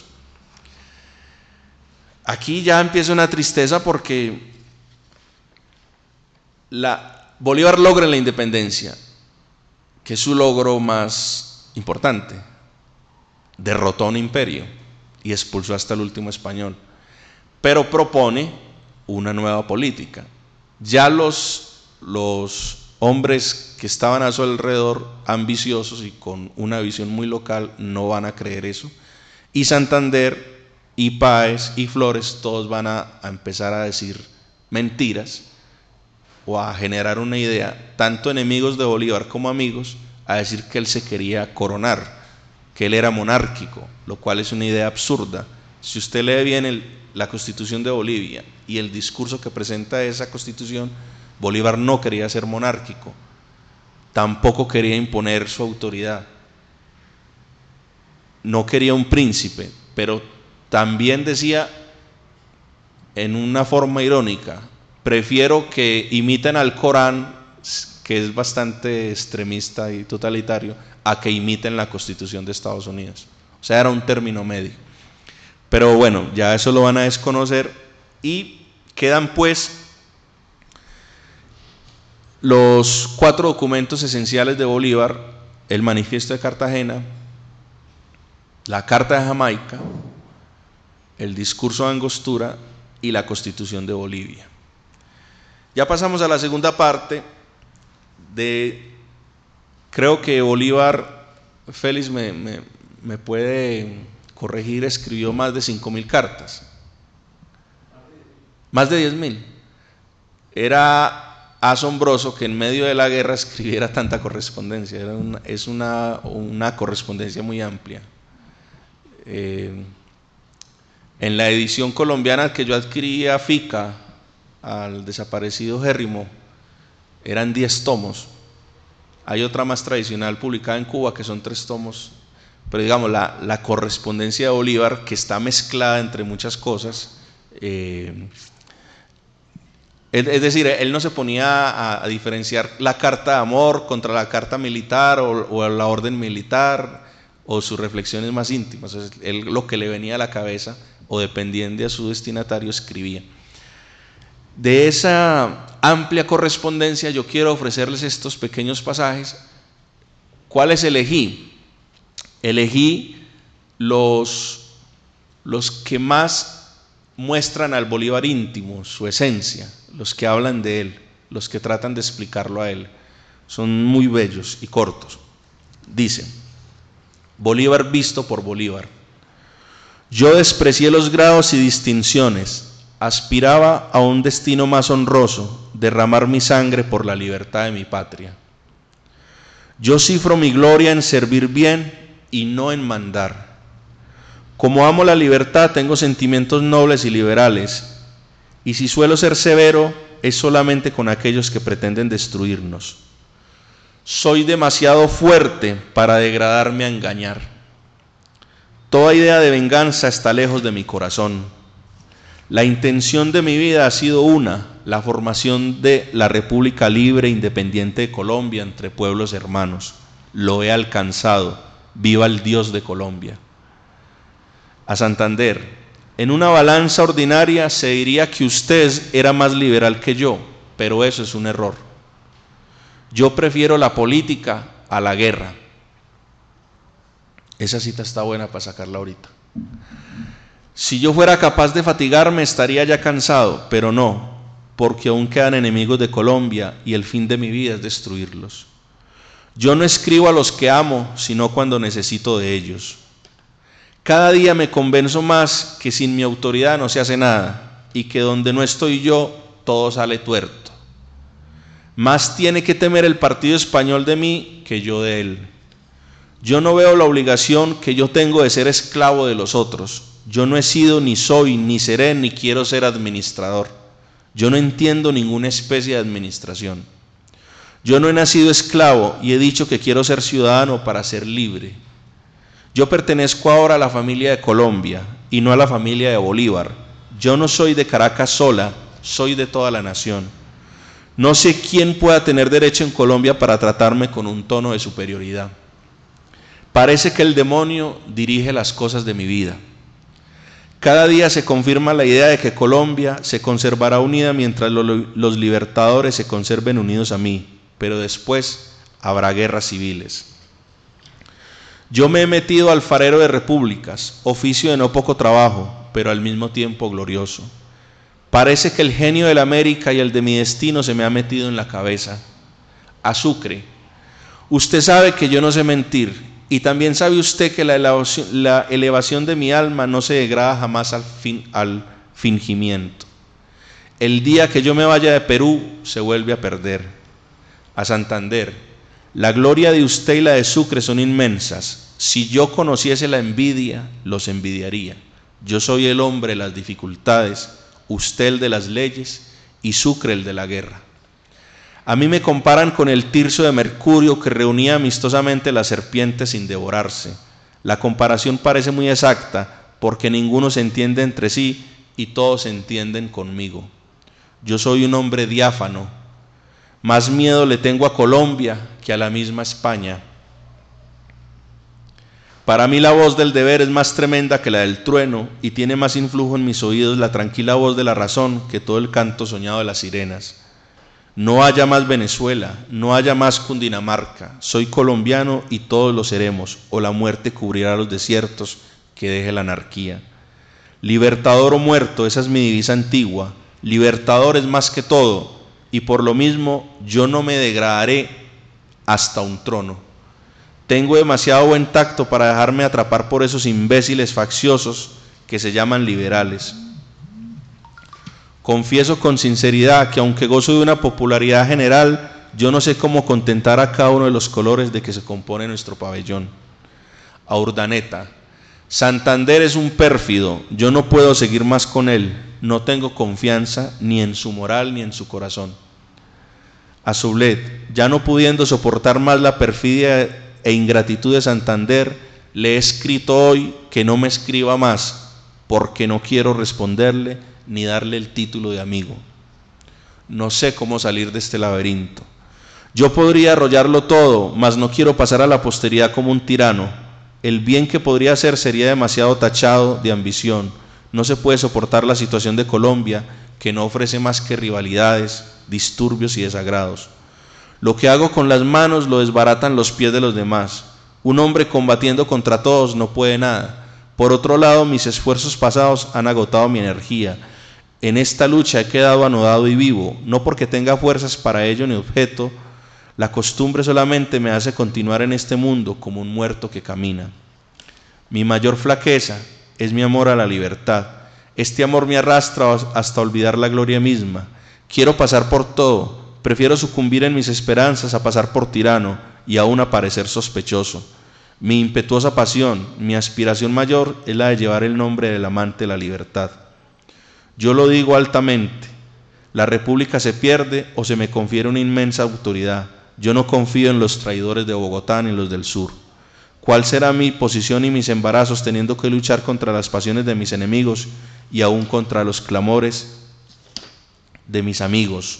Aquí ya empieza una tristeza porque la, Bolívar logra la independencia, que es su logro más importante, derrotó a un imperio y expulsó hasta el último español, pero propone una nueva política. Ya los, los hombres que estaban a su alrededor, ambiciosos y con una visión muy local, no van a creer eso, y Santander y Páez y Flores todos van a, a empezar a decir mentiras o a generar una idea, tanto enemigos de Bolívar como amigos, a decir que él se quería coronar, que él era monárquico, lo cual es una idea absurda. Si usted lee bien el, la Constitución de Bolivia y el discurso que presenta esa Constitución, Bolívar no quería ser monárquico, tampoco quería imponer su autoridad, no quería un príncipe, pero también decía en una forma irónica: prefiero que imiten al Corán, que es bastante extremista y totalitario, a que imiten la Constitución de Estados Unidos. O sea, era un término medio. Pero bueno, ya eso lo van a desconocer, y quedan pues los cuatro documentos esenciales de Bolívar: el Manifiesto de Cartagena, la Carta de Jamaica, el Discurso de Angostura y la Constitución de Bolivia. Ya pasamos a la segunda parte de, creo que Bolívar, Félix me, me, me puede corregir, escribió más de cinco mil cartas, más de diez mil. Era asombroso que en medio de la guerra escribiera tanta correspondencia. Era una, es una, una correspondencia muy amplia. Eh, en la edición colombiana que yo adquirí a Fica, al desaparecido Gérrimo, eran diez tomos. Hay otra más tradicional publicada en Cuba que son tres tomos, pero digamos la, la correspondencia de Bolívar, que está mezclada entre muchas cosas, eh, es, es decir, él no se ponía a, a diferenciar la carta de amor contra la carta militar o, o la orden militar o sus reflexiones más íntimas. O sea, él lo que le venía a la cabeza o dependiente a su destinatario escribía. De esa amplia correspondencia yo quiero ofrecerles estos pequeños pasajes. ¿Cuáles elegí? Elegí los, los que más muestran al Bolívar íntimo, su esencia, los que hablan de él, los que tratan de explicarlo a él. Son muy bellos y cortos. Dice: Bolívar visto por Bolívar. Yo desprecié los grados y distinciones, aspiraba a un destino más honroso, derramar mi sangre por la libertad de mi patria. Yo cifro mi gloria en servir bien y no en mandar. Como amo la libertad, tengo sentimientos nobles y liberales, y si suelo ser severo, es solamente con aquellos que pretenden destruirnos. Soy demasiado fuerte para degradarme a engañar. Toda idea de venganza está lejos de mi corazón. La intención de mi vida ha sido una, la formación de la República Libre e Independiente de Colombia entre pueblos hermanos. Lo he alcanzado. Viva el Dios de Colombia. A Santander: en una balanza ordinaria se diría que usted era más liberal que yo, pero eso es un error. Yo prefiero la política a la guerra. Esa cita está buena para sacarla ahorita. Si yo fuera capaz de fatigarme, estaría ya cansado, pero no, porque aún quedan enemigos de Colombia y el fin de mi vida es destruirlos. Yo no escribo a los que amo, sino cuando necesito de ellos. Cada día me convenzo más que sin mi autoridad no se hace nada y que donde no estoy yo, todo sale tuerto. Más tiene que temer el partido español de mí que yo de él. Yo no veo la obligación que yo tengo de ser esclavo de los otros. Yo no he sido, ni soy, ni seré, ni quiero ser administrador. Yo no entiendo ninguna especie de administración. Yo no he nacido esclavo y he dicho que quiero ser ciudadano para ser libre. Yo pertenezco ahora a la familia de Colombia y no a la familia de Bolívar. Yo no soy de Caracas sola, soy de toda la nación. No sé quién pueda tener derecho en Colombia para tratarme con un tono de superioridad. Parece que el demonio dirige las cosas de mi vida. Cada día se confirma la idea de que Colombia se conservará unida mientras los libertadores se conserven unidos a mí, pero después habrá guerras civiles. Yo me he metido alfarero de repúblicas, oficio de no poco trabajo, pero al mismo tiempo glorioso. Parece que el genio de la América y el de mi destino se me ha metido en la cabeza. A Sucre, usted sabe que yo no sé mentir, y también sabe usted que la elevación, la elevación de mi alma no se degrada jamás al, fin, al fingimiento. El día que yo me vaya de Perú se vuelve a perder. A Santander, la gloria de usted y la de Sucre son inmensas. Si yo conociese la envidia, los envidiaría. Yo soy el hombre de las dificultades, usted el de las leyes y Sucre el de la guerra. A mí me comparan con el tirso de Mercurio que reunía amistosamente las serpientes sin devorarse. La comparación parece muy exacta porque ninguno se entiende entre sí y todos se entienden conmigo. Yo soy un hombre diáfano. Más miedo le tengo a Colombia que a la misma España. Para mí la voz del deber es más tremenda que la del trueno y tiene más influjo en mis oídos la tranquila voz de la razón que todo el canto soñado de las sirenas. No haya más Venezuela, no haya más Cundinamarca. Soy colombiano y todos lo seremos, o la muerte cubrirá los desiertos que deje la anarquía. Libertador o muerto, esa es mi divisa antigua. Libertador es más que todo, y por lo mismo yo no me degradaré hasta un trono. Tengo demasiado buen tacto para dejarme atrapar por esos imbéciles facciosos que se llaman liberales. Confieso con sinceridad que aunque gozo de una popularidad general, yo no sé cómo contentar a cada uno de los colores de que se compone nuestro pabellón. A Urdaneta, Santander es un pérfido, yo no puedo seguir más con él, no tengo confianza ni en su moral ni en su corazón. A Sublet, ya no pudiendo soportar más la perfidia e ingratitud de Santander, le he escrito hoy que no me escriba más, porque no quiero responderle ni darle el título de amigo. No sé cómo salir de este laberinto. Yo podría arrollarlo todo, mas no quiero pasar a la posteridad como un tirano. El bien que podría hacer sería demasiado tachado de ambición. No se puede soportar la situación de Colombia, que no ofrece más que rivalidades, disturbios y desagrados. Lo que hago con las manos lo desbaratan los pies de los demás. Un hombre combatiendo contra todos no puede nada. Por otro lado, mis esfuerzos pasados han agotado mi energía. En esta lucha he quedado anodado y vivo, no porque tenga fuerzas para ello ni objeto. La costumbre solamente me hace continuar en este mundo como un muerto que camina. Mi mayor flaqueza es mi amor a la libertad. Este amor me arrastra hasta olvidar la gloria misma. Quiero pasar por todo. Prefiero sucumbir en mis esperanzas a pasar por tirano y aún a parecer sospechoso. Mi impetuosa pasión, mi aspiración mayor es la de llevar el nombre del amante de la libertad. Yo lo digo altamente, la república se pierde o se me confiere una inmensa autoridad. Yo no confío en los traidores de Bogotá ni en los del sur. ¿Cuál será mi posición y mis embarazos teniendo que luchar contra las pasiones de mis enemigos y aún contra los clamores de mis amigos?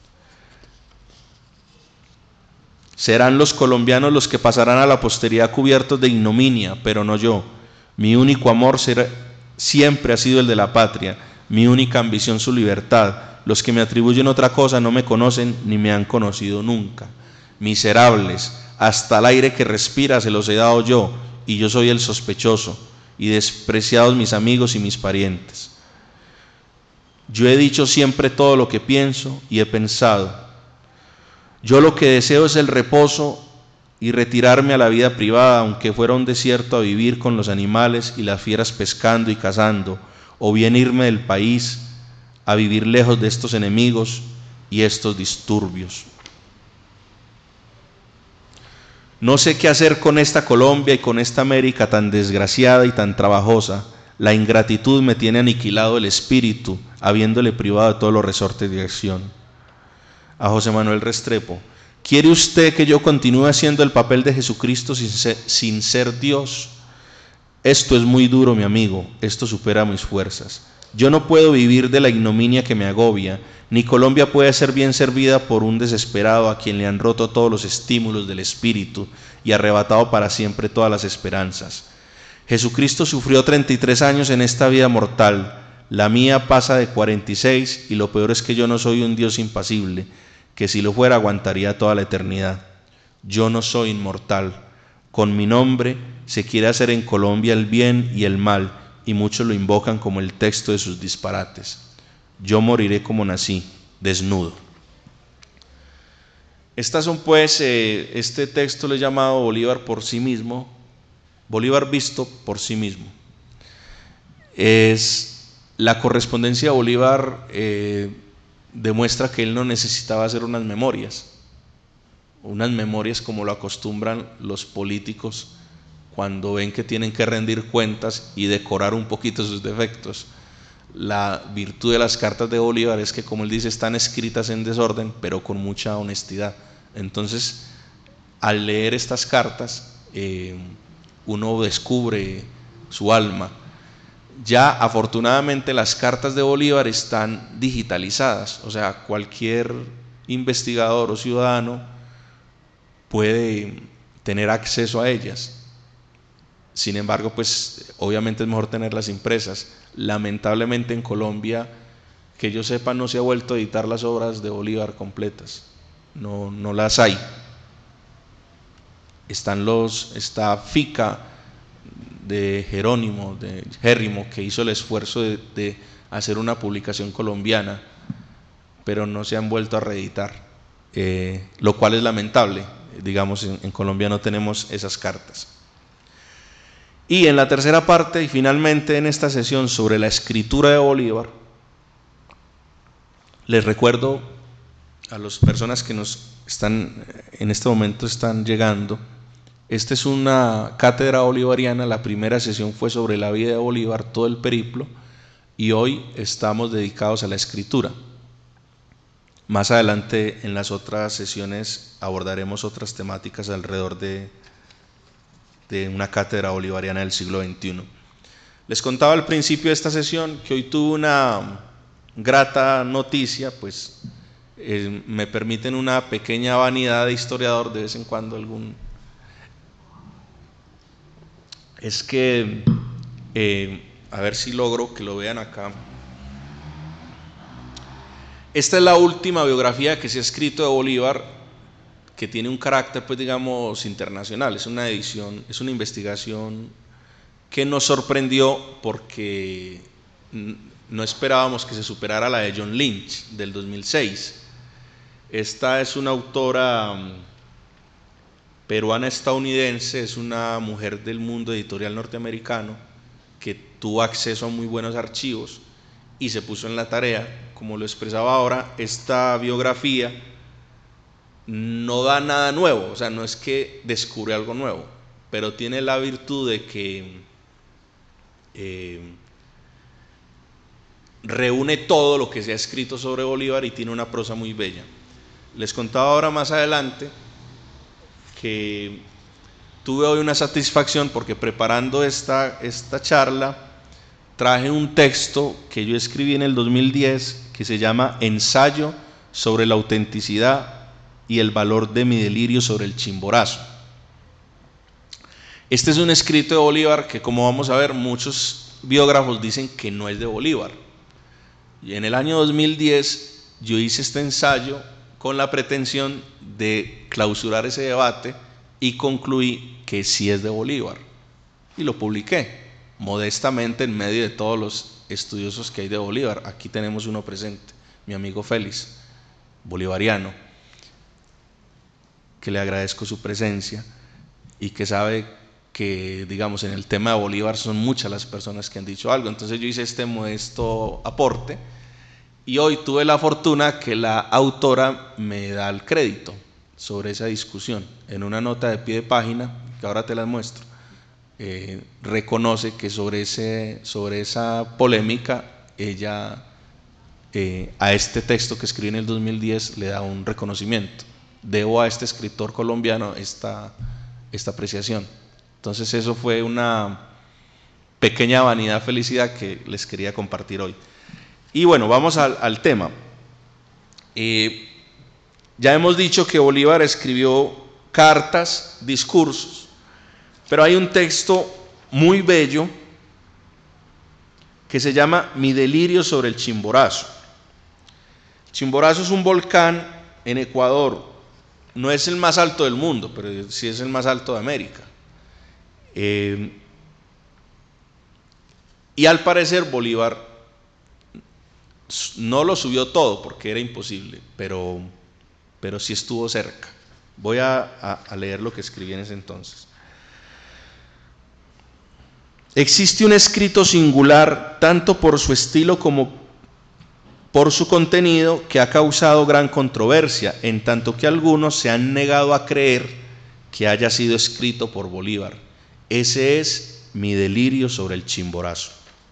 Serán los colombianos los que pasarán a la posteridad cubiertos de ignominia, pero no yo. Mi único amor será, siempre ha sido el de la patria, mi única ambición su libertad. Los que me atribuyen otra cosa no me conocen ni me han conocido nunca. Miserables, hasta el aire que respira se los he dado yo, y yo soy el sospechoso, y despreciados mis amigos y mis parientes. Yo he dicho siempre todo lo que pienso y he pensado. Yo lo que deseo es el reposo y retirarme a la vida privada, aunque fuera un desierto, a vivir con los animales y las fieras pescando y cazando, o bien irme del país a vivir lejos de estos enemigos y estos disturbios. No sé qué hacer con esta Colombia y con esta América tan desgraciada y tan trabajosa. La ingratitud me tiene aniquilado el espíritu, habiéndole privado de todos los resortes de acción. A José Manuel Restrepo, ¿quiere usted que yo continúe haciendo el papel de Jesucristo sin ser, sin ser Dios? Esto es muy duro, mi amigo, esto supera mis fuerzas. Yo no puedo vivir de la ignominia que me agobia, ni Colombia puede ser bien servida por un desesperado a quien le han roto todos los estímulos del espíritu y arrebatado para siempre todas las esperanzas. Jesucristo sufrió treinta y tres años en esta vida mortal, la mía pasa de cuarenta y seis y lo peor es que yo no soy un Dios impasible, que si lo fuera aguantaría toda la eternidad. Yo no soy inmortal, con mi nombre se quiere hacer en Colombia el bien y el mal, y muchos lo invocan como el texto de sus disparates. Yo moriré como nací, desnudo. Estas son pues, eh, este texto le he llamado Bolívar por sí mismo, Bolívar visto por sí mismo. Es la correspondencia de Bolívar, eh, demuestra que él no necesitaba hacer unas memorias, unas memorias como lo acostumbran los políticos cuando ven que tienen que rendir cuentas y decorar un poquito sus defectos. La virtud de las cartas de Bolívar es que, como él dice, están escritas en desorden, pero con mucha honestidad. Entonces, al leer estas cartas, eh, uno descubre su alma. Ya afortunadamente las cartas de Bolívar están digitalizadas, o sea, cualquier investigador o ciudadano puede tener acceso a ellas. Sin embargo, pues obviamente es mejor tenerlas impresas. Lamentablemente en Colombia, que yo sepa, no se ha vuelto a editar las obras de Bolívar completas. No, no las hay. Están los, está Fica de Jerónimo, de Jérrimo, que hizo el esfuerzo de, de hacer una publicación colombiana, pero no se han vuelto a reeditar, eh, lo cual es lamentable. Digamos, en, en Colombia no tenemos esas cartas. Y en la tercera parte, y finalmente en esta sesión sobre la escritura de Bolívar, les recuerdo a las personas que nos están en este momento están llegando, esta es una cátedra bolivariana. La primera sesión fue sobre la vida de Bolívar, todo el periplo, y hoy estamos dedicados a la escritura. Más adelante en las otras sesiones abordaremos otras temáticas alrededor de de una cátedra bolivariana del siglo veintiuno. Les contaba al principio de esta sesión que hoy tuve una grata noticia, pues eh, me permiten una pequeña vanidad de historiador de vez en cuando algún... Es que, eh, a ver si logro que lo vean acá. Esta es la última biografía que se ha escrito de Bolívar, que tiene un carácter, pues digamos, internacional. Es una edición, es una investigación que nos sorprendió porque no esperábamos que se superara la de John Lynch del dos mil seis. Esta es una autora peruana estadounidense, es una mujer del mundo editorial norteamericano que tuvo acceso a muy buenos archivos y se puso en la tarea. Como lo expresaba ahora, esta biografía no da nada nuevo, o sea, no es que descubre algo nuevo, pero tiene la virtud de que eh, reúne todo lo que se ha escrito sobre Bolívar y tiene una prosa muy bella. Les contaba ahora más adelante que tuve hoy una satisfacción porque preparando esta, esta charla traje un texto que yo escribí en el dos mil diez que se llama Ensayo sobre la autenticidad y el valor de mi delirio sobre el Chimborazo. Este es un escrito de Bolívar que, como vamos a ver, muchos biógrafos dicen que no es de Bolívar. Y en el año dos mil diez yo hice este ensayo con la pretensión de clausurar ese debate y concluí que sí es de Bolívar. Y lo publiqué modestamente en medio de todos los estudiosos que hay de Bolívar. Aquí tenemos uno presente, mi amigo Félix, bolivariano, que le agradezco su presencia y que sabe que, digamos, en el tema de Bolívar son muchas las personas que han dicho algo. Entonces yo hice este modesto aporte y hoy tuve la fortuna que la autora me da el crédito sobre esa discusión. En una nota de pie de página, que ahora te la muestro, eh, reconoce que sobre, ese, sobre esa polémica ella eh, a este texto que escribí en el dos mil diez le da un reconocimiento. Debo a este escritor colombiano esta, esta apreciación. Entonces eso fue una pequeña vanidad, felicidad que les quería compartir hoy. Y bueno, vamos al, al tema. Eh, ya hemos dicho que Bolívar escribió cartas, discursos, pero hay un texto muy bello que se llama Mi delirio sobre el Chimborazo. Chimborazo es un volcán en Ecuador. No es el más alto del mundo, pero sí es el más alto de América. Eh, y al parecer Bolívar no lo subió todo porque era imposible, pero, pero sí estuvo cerca. Voy a, a, a leer lo que escribí en ese entonces. Existe un escrito singular tanto por su estilo como por su contenido que ha causado gran controversia, en tanto que algunos se han negado a creer que haya sido escrito por Bolívar. Ese es mi delirio sobre el Chimborazo.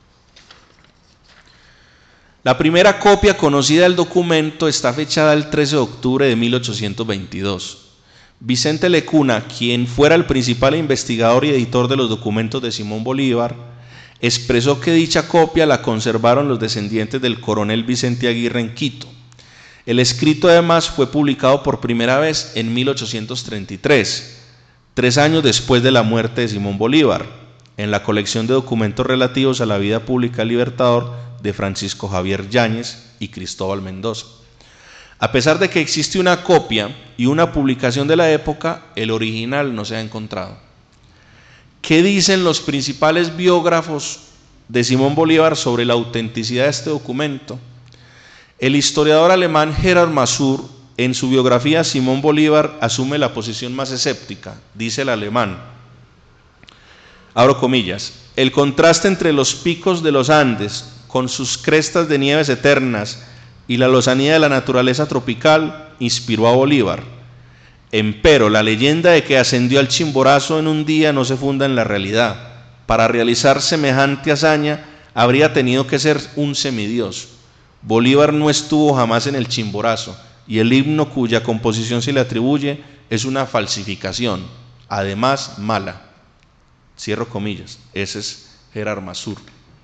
La primera copia conocida del documento está fechada el trece de octubre de mil ochocientos veintidós. Vicente Lecuna, quien fuera el principal investigador y editor de los documentos de Simón Bolívar, expresó que dicha copia la conservaron los descendientes del coronel Vicente Aguirre en Quito. El escrito además fue publicado por primera vez en mil ochocientos treinta y tres, tres años después de la muerte de Simón Bolívar, en la colección de documentos relativos a la vida pública del Libertador de Francisco Javier Yáñez y Cristóbal Mendoza. A pesar de que existe una copia y una publicación de la época, el original no se ha encontrado. ¿Qué dicen los principales biógrafos de Simón Bolívar sobre la autenticidad de este documento? El historiador alemán Gerhard Masur, en su biografía Simón Bolívar, asume la posición más escéptica. Dice el alemán, abro comillas, el contraste entre los picos de los Andes, con sus crestas de nieves eternas, y la lozanía de la naturaleza tropical inspiró a Bolívar. Empero, la leyenda de que ascendió al Chimborazo en un día no se funda en la realidad. Para realizar semejante hazaña habría tenido que ser un semidios. Bolívar no estuvo jamás en el Chimborazo y el himno cuya composición se le atribuye es una falsificación, además mala. Cierro comillas. Ese es Gerhard Masur.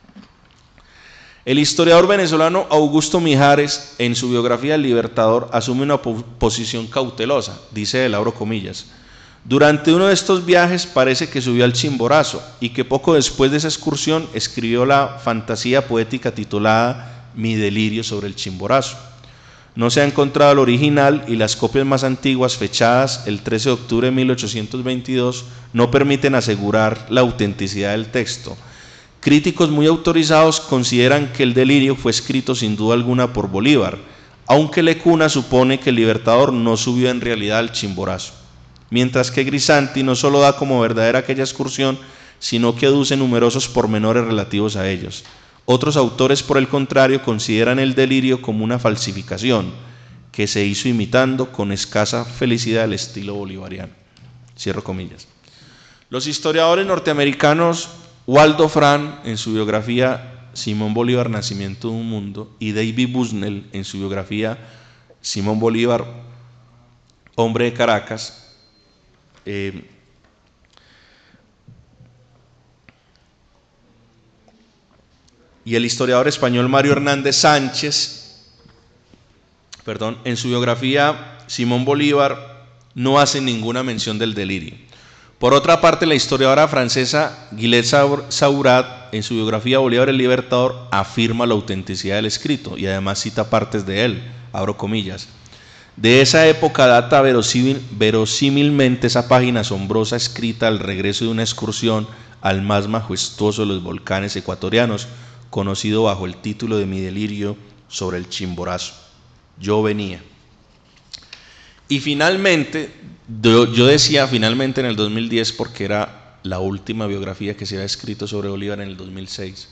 El historiador venezolano Augusto Mijares, en su biografía El Libertador, asume una posición cautelosa, dice él, abro comillas. Durante uno de estos viajes parece que subió al Chimborazo y que poco después de esa excursión escribió la fantasía poética titulada Mi delirio sobre el Chimborazo. No se ha encontrado el original y las copias más antiguas, fechadas el trece de octubre de mil ochocientos veintidós, no permiten asegurar la autenticidad del texto. Críticos muy autorizados consideran que el delirio fue escrito sin duda alguna por Bolívar, aunque Lecuna supone que el Libertador no subió en realidad al Chimborazo, mientras que Grisanti no solo da como verdadera aquella excursión, sino que aduce numerosos pormenores relativos a ellos. Otros autores, por el contrario, consideran el delirio como una falsificación que se hizo imitando con escasa felicidad el estilo bolivariano. Cierro comillas. Los historiadores norteamericanos Waldo Fran, en su biografía Simón Bolívar, Nacimiento de un Mundo, y David Busnell, en su biografía Simón Bolívar, Hombre de Caracas, eh, y el historiador español Mario Hernández Sánchez, perdón, en su biografía Simón Bolívar, no hace ninguna mención del delirio. Por otra parte, la historiadora francesa Gilette Saurat, en su biografía Bolívar el Libertador, afirma la autenticidad del escrito y además cita partes de él, abro comillas. De esa época data verosímil, verosímilmente esa página asombrosa escrita al regreso de una excursión al más majestuoso de los volcanes ecuatorianos, conocido bajo el título de Mi delirio sobre el Chimborazo. Yo venía. Y finalmente, yo decía finalmente en el dos mil diez porque era la última biografía que se había escrito sobre Bolívar en el dos mil seis.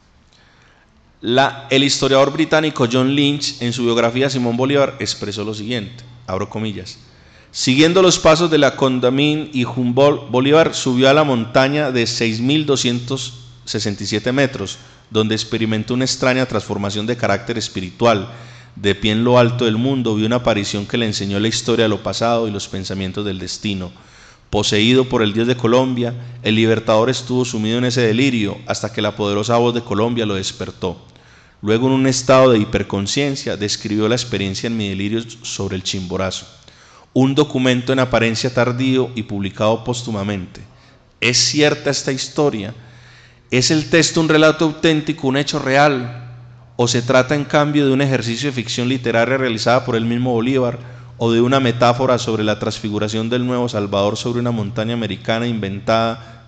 La, el historiador británico John Lynch, en su biografía Simón Bolívar, expresó lo siguiente, abro comillas, siguiendo los pasos de la Condamine y Humboldt, Bolívar subió a la montaña de seis mil doscientos sesenta y siete metros, donde experimentó una extraña transformación de carácter espiritual. De pie en lo alto del mundo vio una aparición que le enseñó la historia de lo pasado y los pensamientos del destino. Poseído por el Dios de Colombia, el Libertador estuvo sumido en ese delirio hasta que la poderosa voz de Colombia lo despertó. Luego, en un estado de hiperconciencia, describió la experiencia en Mi delirio sobre el Chimborazo, un documento en apariencia tardío y publicado póstumamente. ¿Es cierta esta historia? ¿Es el texto un relato auténtico, un hecho real? ¿O se trata en cambio de un ejercicio de ficción literaria realizada por el mismo Bolívar o de una metáfora sobre la transfiguración del nuevo Salvador sobre una montaña americana inventada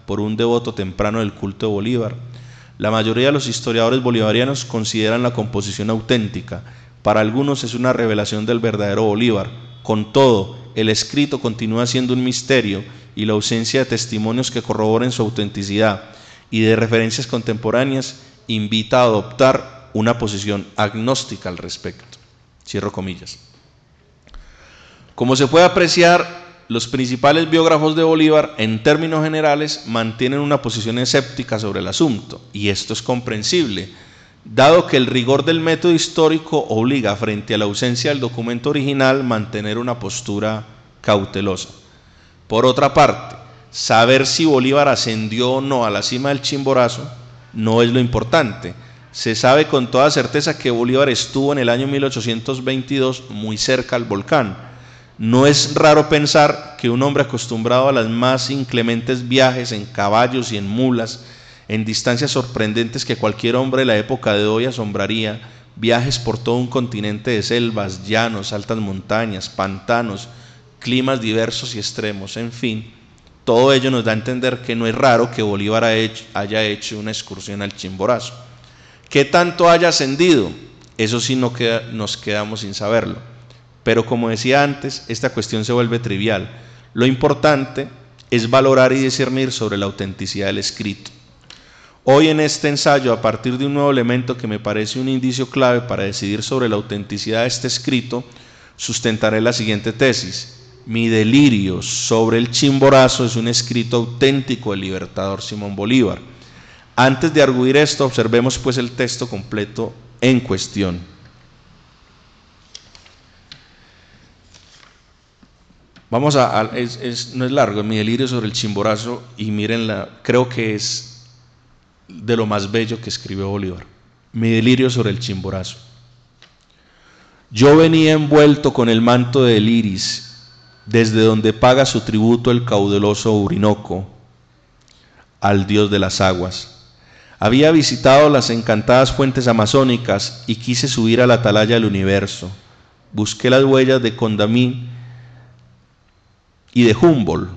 por un devoto temprano del culto de Bolívar. La mayoría de los historiadores bolivarianos consideran la composición auténtica. Para algunos es una revelación del verdadero Bolívar. Con todo, el escrito continúa siendo un misterio y la ausencia de testimonios que corroboren su autenticidad y de referencias contemporáneas invita a adoptar una posición agnóstica al respecto. Cierro comillas. Como se puede apreciar, los principales biógrafos de Bolívar, en términos generales, mantienen una posición escéptica sobre el asunto, y esto es comprensible, dado que el rigor del método histórico obliga, frente a la ausencia del documento original, mantener una postura cautelosa. Por otra parte, saber si Bolívar ascendió o no a la cima del Chimborazo no es lo importante. Se sabe con toda certeza que Bolívar estuvo en el año mil ochocientos veintidós muy cerca al volcán. No es raro pensar que un hombre acostumbrado a las más inclementes viajes en caballos y en mulas, en distancias sorprendentes que cualquier hombre de la época de hoy asombraría, viajes por todo un continente de selvas, llanos, altas montañas, pantanos, climas diversos y extremos, en fin, todo ello nos da a entender que no es raro que Bolívar haya hecho una excursión al Chimborazo. ¿Qué tanto haya ascendido? Eso sí no queda, nos quedamos sin saberlo. Pero como decía antes, esta cuestión se vuelve trivial. Lo importante es valorar y discernir sobre la autenticidad del escrito. Hoy en este ensayo, a partir de un nuevo elemento que me parece un indicio clave para decidir sobre la autenticidad de este escrito, sustentaré la siguiente tesis. Mi delirio sobre el Chimborazo es un escrito auténtico del libertador Simón Bolívar. Antes de arguir esto, observemos pues el texto completo en cuestión. Vamos a, a es, es, no es largo, mi delirio sobre el Chimborazo, y mírenla, creo que es de lo más bello que escribió Bolívar. Mi delirio sobre el Chimborazo. Yo venía envuelto con el manto del iris, desde donde paga su tributo el caudaloso Orinoco al dios de las aguas. Había visitado las encantadas fuentes amazónicas y quise subir a la atalaya del universo. Busqué las huellas de Condamine y de Humboldt.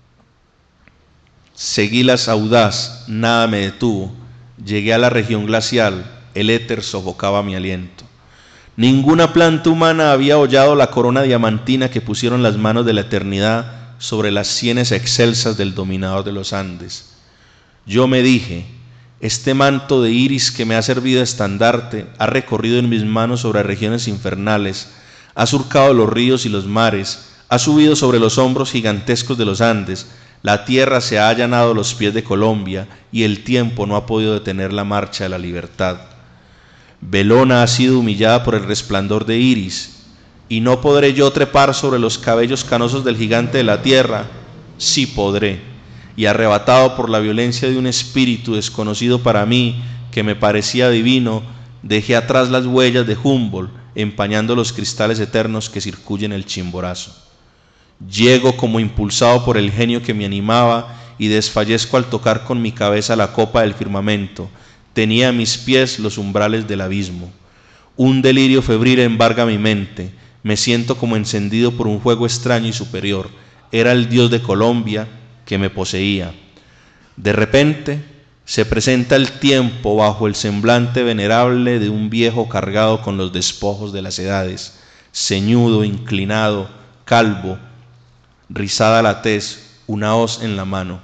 Seguílas audaz, nada me detuvo. Llegué a la región glacial, el éter sofocaba mi aliento. Ninguna planta humana había hollado la corona diamantina que pusieron las manos de la eternidad sobre las sienes excelsas del dominador de los Andes. Yo me dije, este manto de iris que me ha servido de estandarte ha recorrido en mis manos sobre regiones infernales, ha surcado los ríos y los mares, ha subido sobre los hombros gigantescos de los Andes, la tierra se ha allanado a los pies de Colombia y el tiempo no ha podido detener la marcha de la libertad. Belona ha sido humillada por el resplandor de Iris, y no podré yo trepar sobre los cabellos canosos del gigante de la tierra. Sí podré, y arrebatado por la violencia de un espíritu desconocido para mí, que me parecía divino, dejé atrás las huellas de Humboldt, empañando los cristales eternos que circuyen el Chimborazo. Llego como impulsado por el genio que me animaba y desfallezco al tocar con mi cabeza la copa del firmamento. Tenía a mis pies los umbrales del abismo. Un delirio febril embarga mi mente. Me siento como encendido por un fuego extraño y superior. Era el Dios de Colombia que me poseía. De repente se presenta el tiempo bajo el semblante venerable de un viejo cargado con los despojos de las edades, ceñudo, inclinado, calvo, rizada la tez, una hoz en la mano.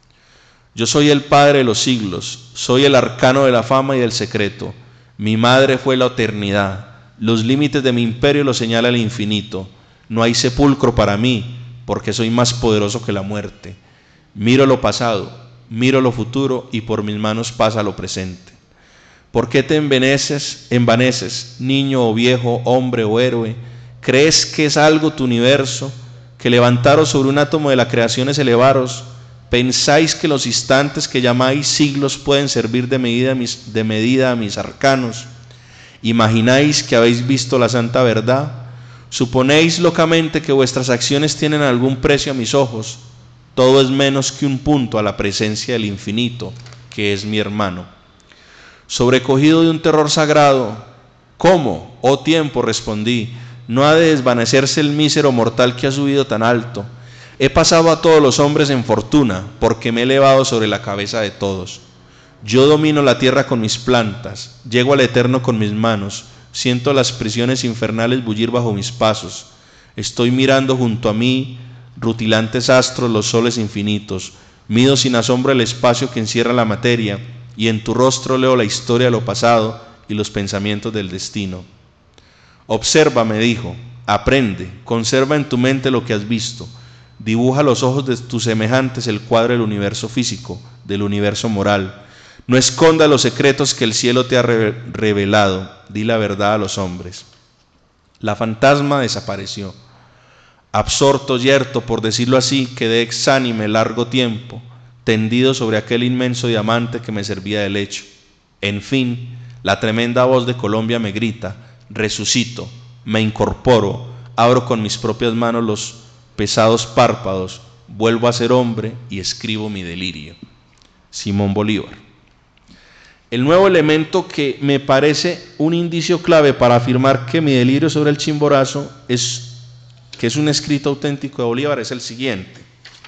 Yo soy el padre de los siglos, soy el arcano de la fama y del secreto. Mi madre fue la eternidad, los límites de mi imperio los señala el infinito. No hay sepulcro para mí, porque soy más poderoso que la muerte. Miro lo pasado, miro lo futuro, y por mis manos pasa lo presente. ¿Por qué te envaneces, envaneces, niño o viejo, hombre o héroe? ¿Crees que es algo tu universo? Que levantaros sobre un átomo de la creación es elevaros. ¿Pensáis que los instantes que llamáis siglos pueden servir de medida a mis, de medida a mis arcanos? ¿Imagináis que habéis visto la santa verdad? ¿Suponéis locamente que vuestras acciones tienen algún precio a mis ojos? Todo es menos que un punto a la presencia del infinito, que es mi hermano. Sobrecogido de un terror sagrado, ¿cómo? Oh tiempo, respondí, no ha de desvanecerse el mísero mortal que ha subido tan alto. He pasado a todos los hombres en fortuna, porque me he elevado sobre la cabeza de todos. Yo domino la tierra con mis plantas, llego al Eterno con mis manos, siento las prisiones infernales bullir bajo mis pasos. Estoy mirando junto a mí, rutilantes astros, los soles infinitos. Mido sin asombro el espacio que encierra la materia, y en tu rostro leo la historia de lo pasado y los pensamientos del destino. Observa, me dijo, aprende, conserva en tu mente lo que has visto. Dibuja a los ojos de tus semejantes el cuadro del universo físico, del universo moral. No escondas los secretos que el cielo te ha revelado. Di la verdad a los hombres. La fantasma desapareció. Absorto, yerto, por decirlo así, quedé exánime largo tiempo, tendido sobre aquel inmenso diamante que me servía de lecho. En fin, la tremenda voz de Colombia me grita: resucito, me incorporo, abro con mis propias manos los pesados párpados, vuelvo a ser hombre y escribo mi delirio. Simón Bolívar. El nuevo elemento que me parece un indicio clave para afirmar que mi delirio sobre el Chimborazo es, que es un escrito auténtico de Bolívar es el siguiente.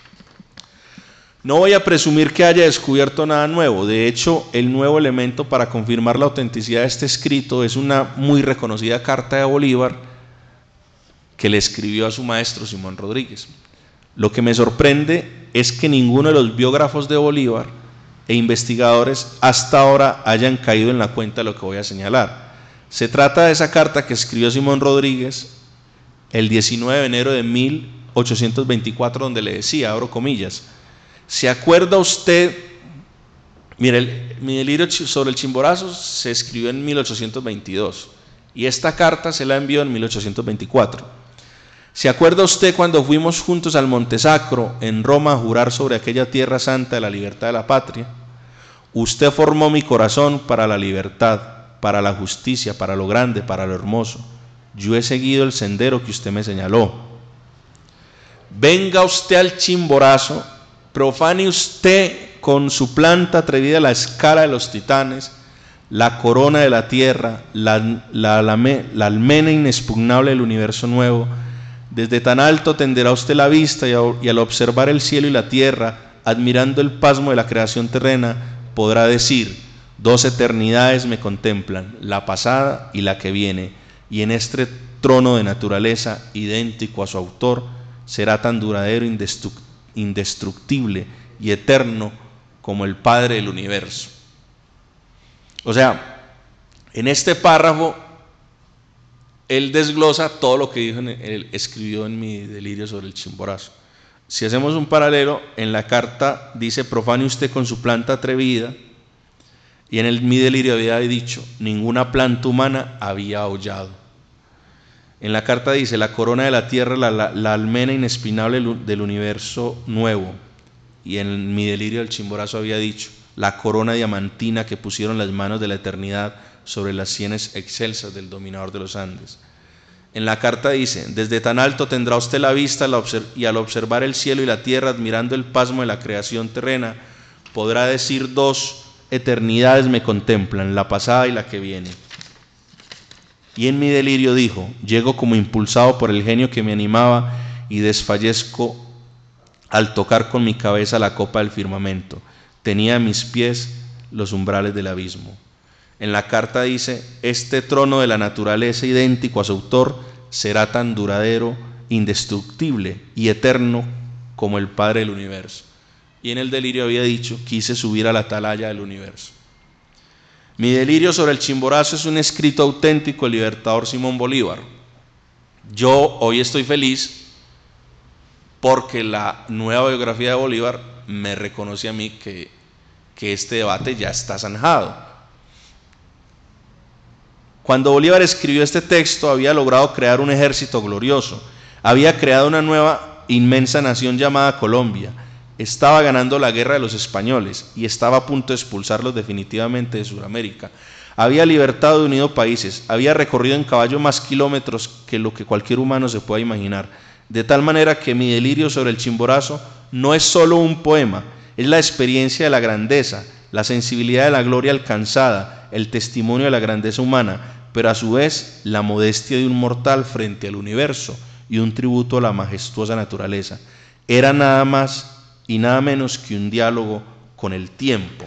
No voy a presumir que haya descubierto nada nuevo. De hecho, el nuevo elemento para confirmar la autenticidad de este escrito es una muy reconocida carta de Bolívar que le escribió a su maestro Simón Rodríguez. Lo que me sorprende es que ninguno de los biógrafos de Bolívar e investigadores hasta ahora hayan caído en la cuenta de lo que voy a señalar. Se trata de esa carta que escribió Simón Rodríguez el diecinueve de enero de mil ochocientos veinticuatro, donde le decía, abro comillas: ¿se acuerda usted? Mire, el, mi delirio sobre el Chimborazo se escribió en mil ochocientos veintidós y esta carta se la envió en mil ochocientos veinticuatro. ¿Se acuerda usted cuando fuimos juntos al Monte Sacro en Roma a jurar sobre aquella tierra santa de la libertad de la patria? Usted formó mi corazón para la libertad, para la justicia, para lo grande, para lo hermoso. Yo he seguido el sendero que usted me señaló. Venga usted al Chimborazo, profane usted con su planta atrevida la escala de los titanes, la corona de la tierra, la, la, la, la almena inexpugnable del universo nuevo. Desde tan alto tenderá usted la vista y, a, y al observar el cielo y la tierra, admirando el pasmo de la creación terrena, podrá decir: dos eternidades me contemplan, la pasada y la que viene, y en este trono de naturaleza, idéntico a su autor, será tan duradero, indestructible y eterno como el Padre del universo. O sea, en este párrafo él desglosa todo lo que dijo, en el, escribió en mi delirio sobre el Chimborazo. Si hacemos un paralelo, en la carta dice: profane usted con su planta atrevida, y en el mi delirio había dicho: ninguna planta humana había aullado. En la carta dice: la corona de la tierra, la, la, la almena inespinable del universo nuevo, y en mi delirio del Chimborazo había dicho: la corona diamantina que pusieron las manos de la eternidad sobre las sienes excelsas del dominador de los Andes. En la carta dice: desde tan alto tendrá usted la vista y al observar el cielo y la tierra, admirando el pasmo de la creación terrena, podrá decir: dos eternidades me contemplan, la pasada y la que viene. Y en mi delirio dijo: llego como impulsado por el genio que me animaba y desfallezco al tocar con mi cabeza la copa del firmamento. Tenía a mis pies los umbrales del abismo. En la carta dice: este trono de la naturaleza, idéntico a su autor, será tan duradero, indestructible y eterno como el Padre del universo. Y en el delirio había dicho: quise subir a la atalaya del universo. Mi delirio sobre el Chimborazo es un escrito auténtico del libertador Simón Bolívar. Yo hoy estoy feliz porque la nueva biografía de Bolívar me reconoce a mí que, que este debate ya está zanjado. Cuando Bolívar escribió este texto, había logrado crear un ejército glorioso, había creado una nueva inmensa nación llamada Colombia, estaba ganando la guerra de los españoles y estaba a punto de expulsarlos definitivamente de Sudamérica. Había libertado y unido países, había recorrido en caballo más kilómetros que lo que cualquier humano se pueda imaginar, de tal manera que mi delirio sobre el Chimborazo no es solo un poema, es la experiencia de la grandeza, la sensibilidad de la gloria alcanzada, el testimonio de la grandeza humana, pero a su vez la modestia de un mortal frente al universo y un tributo a la majestuosa naturaleza. era nada más y nada menos que un diálogo con el tiempo.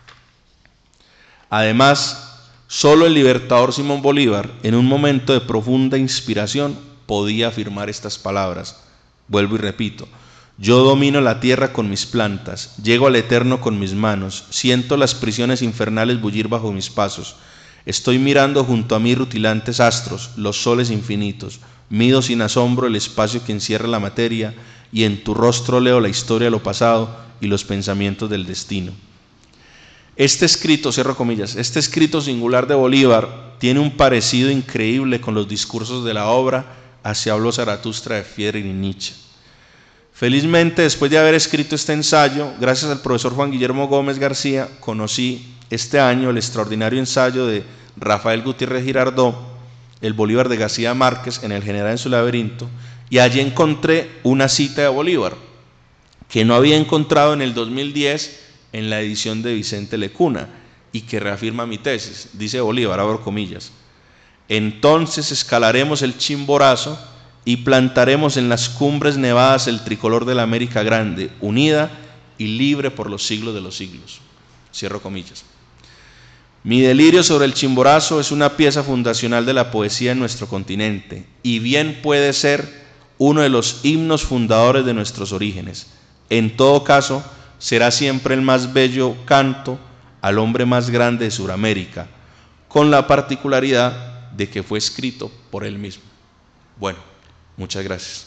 Además, solo el libertador Simón Bolívar, en un momento de profunda inspiración, podía afirmar estas palabras. Vuelvo y repito: yo domino la tierra con mis plantas, llego al eterno con mis manos, siento las prisiones infernales bullir bajo mis pasos. Estoy mirando junto a mí rutilantes astros, los soles infinitos, mido sin asombro el espacio que encierra la materia, y en tu rostro leo la historia de lo pasado y los pensamientos del destino. Este escrito, cierro comillas, este escrito singular de Bolívar tiene un parecido increíble con los discursos de la obra Así habló Zaratustra de Friedrich Nietzsche. Felizmente, después de haber escrito este ensayo, gracias al profesor Juan Guillermo Gómez García, conocí este año el extraordinario ensayo de Rafael Gutiérrez Girardot, El Bolívar de García Márquez, en El General en su laberinto, y allí encontré una cita de Bolívar que no había encontrado en el dos mil diez en la edición de Vicente Lecuna, y que reafirma mi tesis. Dice Bolívar, abro comillas: entonces escalaremos el Chimborazo y plantaremos en las cumbres nevadas el tricolor de la América Grande, unida y libre por los siglos de los siglos. Cierro comillas. Mi delirio sobre el Chimborazo es una pieza fundacional de la poesía en nuestro continente, y bien puede ser uno de los himnos fundadores de nuestros orígenes. En todo caso, será siempre el más bello canto al hombre más grande de Sudamérica, con la particularidad de que fue escrito por él mismo. Bueno, muchas gracias.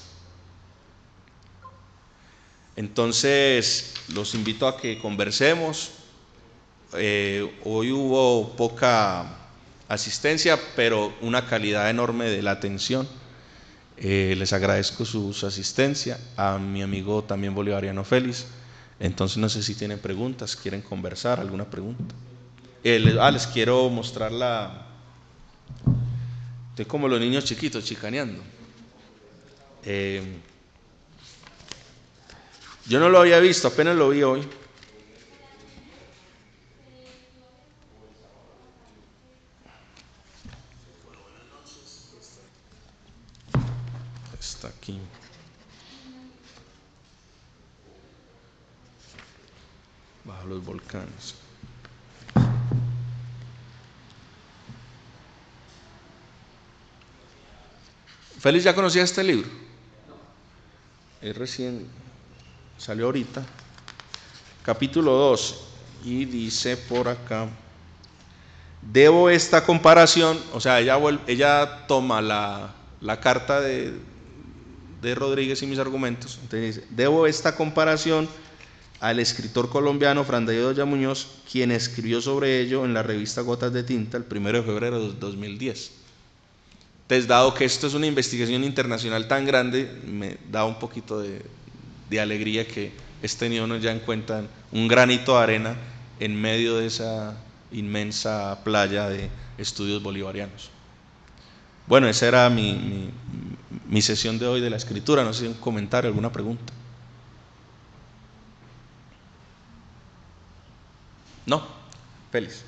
Entonces, los invito a que conversemos. Eh, hoy hubo poca asistencia, pero una calidad enorme de la atención. Eh, les agradezco su, su asistencia. A mi amigo también bolivariano Félix. Entonces, no sé si tienen preguntas, quieren conversar, alguna pregunta. Eh, les, ah, les quiero mostrar la... Estoy como los niños chiquitos, chicaneando. Eh, yo no lo había visto, apenas lo vi hoy. Está aquí. Bajo los volcanes. Félix, ¿ya conocía este libro? Es recién, salió ahorita. Capítulo dos. Y dice por acá: debo esta comparación, o sea, ella, ella toma la, la carta de, de Rodríguez y mis argumentos. Entonces dice: debo esta comparación al escritor colombiano Fran David Oya Muñoz, quien escribió sobre ello en la revista Gotas de Tinta el primero de febrero de dos mil diez. Entonces, dado que esto es una investigación internacional tan grande, me da un poquito de, de alegría que esté tenido ya en cuenta un granito de arena en medio de esa inmensa playa de estudios bolivarianos. Bueno, esa era mi, mi, mi sesión de hoy de la escritura. No sé si un comentario, alguna pregunta. No, Félix.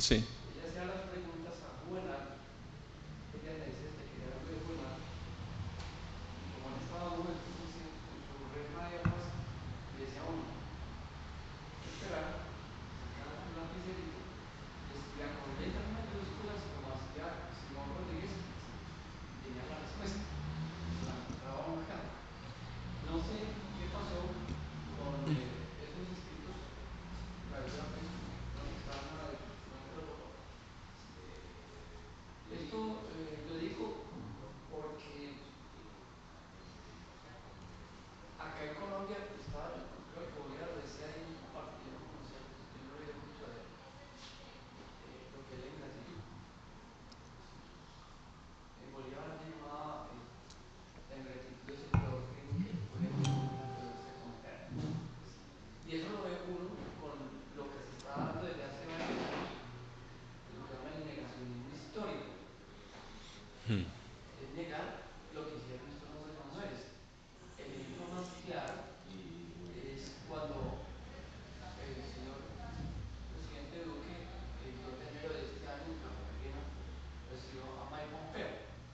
Sí. ella hacía las preguntas a Juvenal, ella le dice desde que era algo de Juvenal, y como él estaba dando vueltas en su, en su rema de aguas, le decía a uno, esperar, sacaba un lapicerito, y escribía con letras mayúsculas como hacía Simón Rodríguez, y tenía la respuesta, y se la encontraba uno acá. No sé qué pasó con eh, esos escritos, la verdad, pues, no necesitaba nada de ellos, no te lo borró. Esto eh, lo digo porque acá en Colombia estaba, creo que Bolívar lo decía ahí en una parte, yo no conocía, pues, yo no he oído mucho de eh, lo que es la ingratitud. ¿Sí? En Bolívar le llamaba eh, la ingratitud es el peor crimen que puede una persona poderse cometer. ¿Sí? Y eso lo ve uno con lo que se está dando desde hace varios años, de lo que llama el negacionismo histórico. Es negar lo que hicieron estos dos Emanueles. El ejemplo más claro es cuando el señor presidente Duque, el dos de enero de este año, en Cartagena, recibió a Mike Pompeo.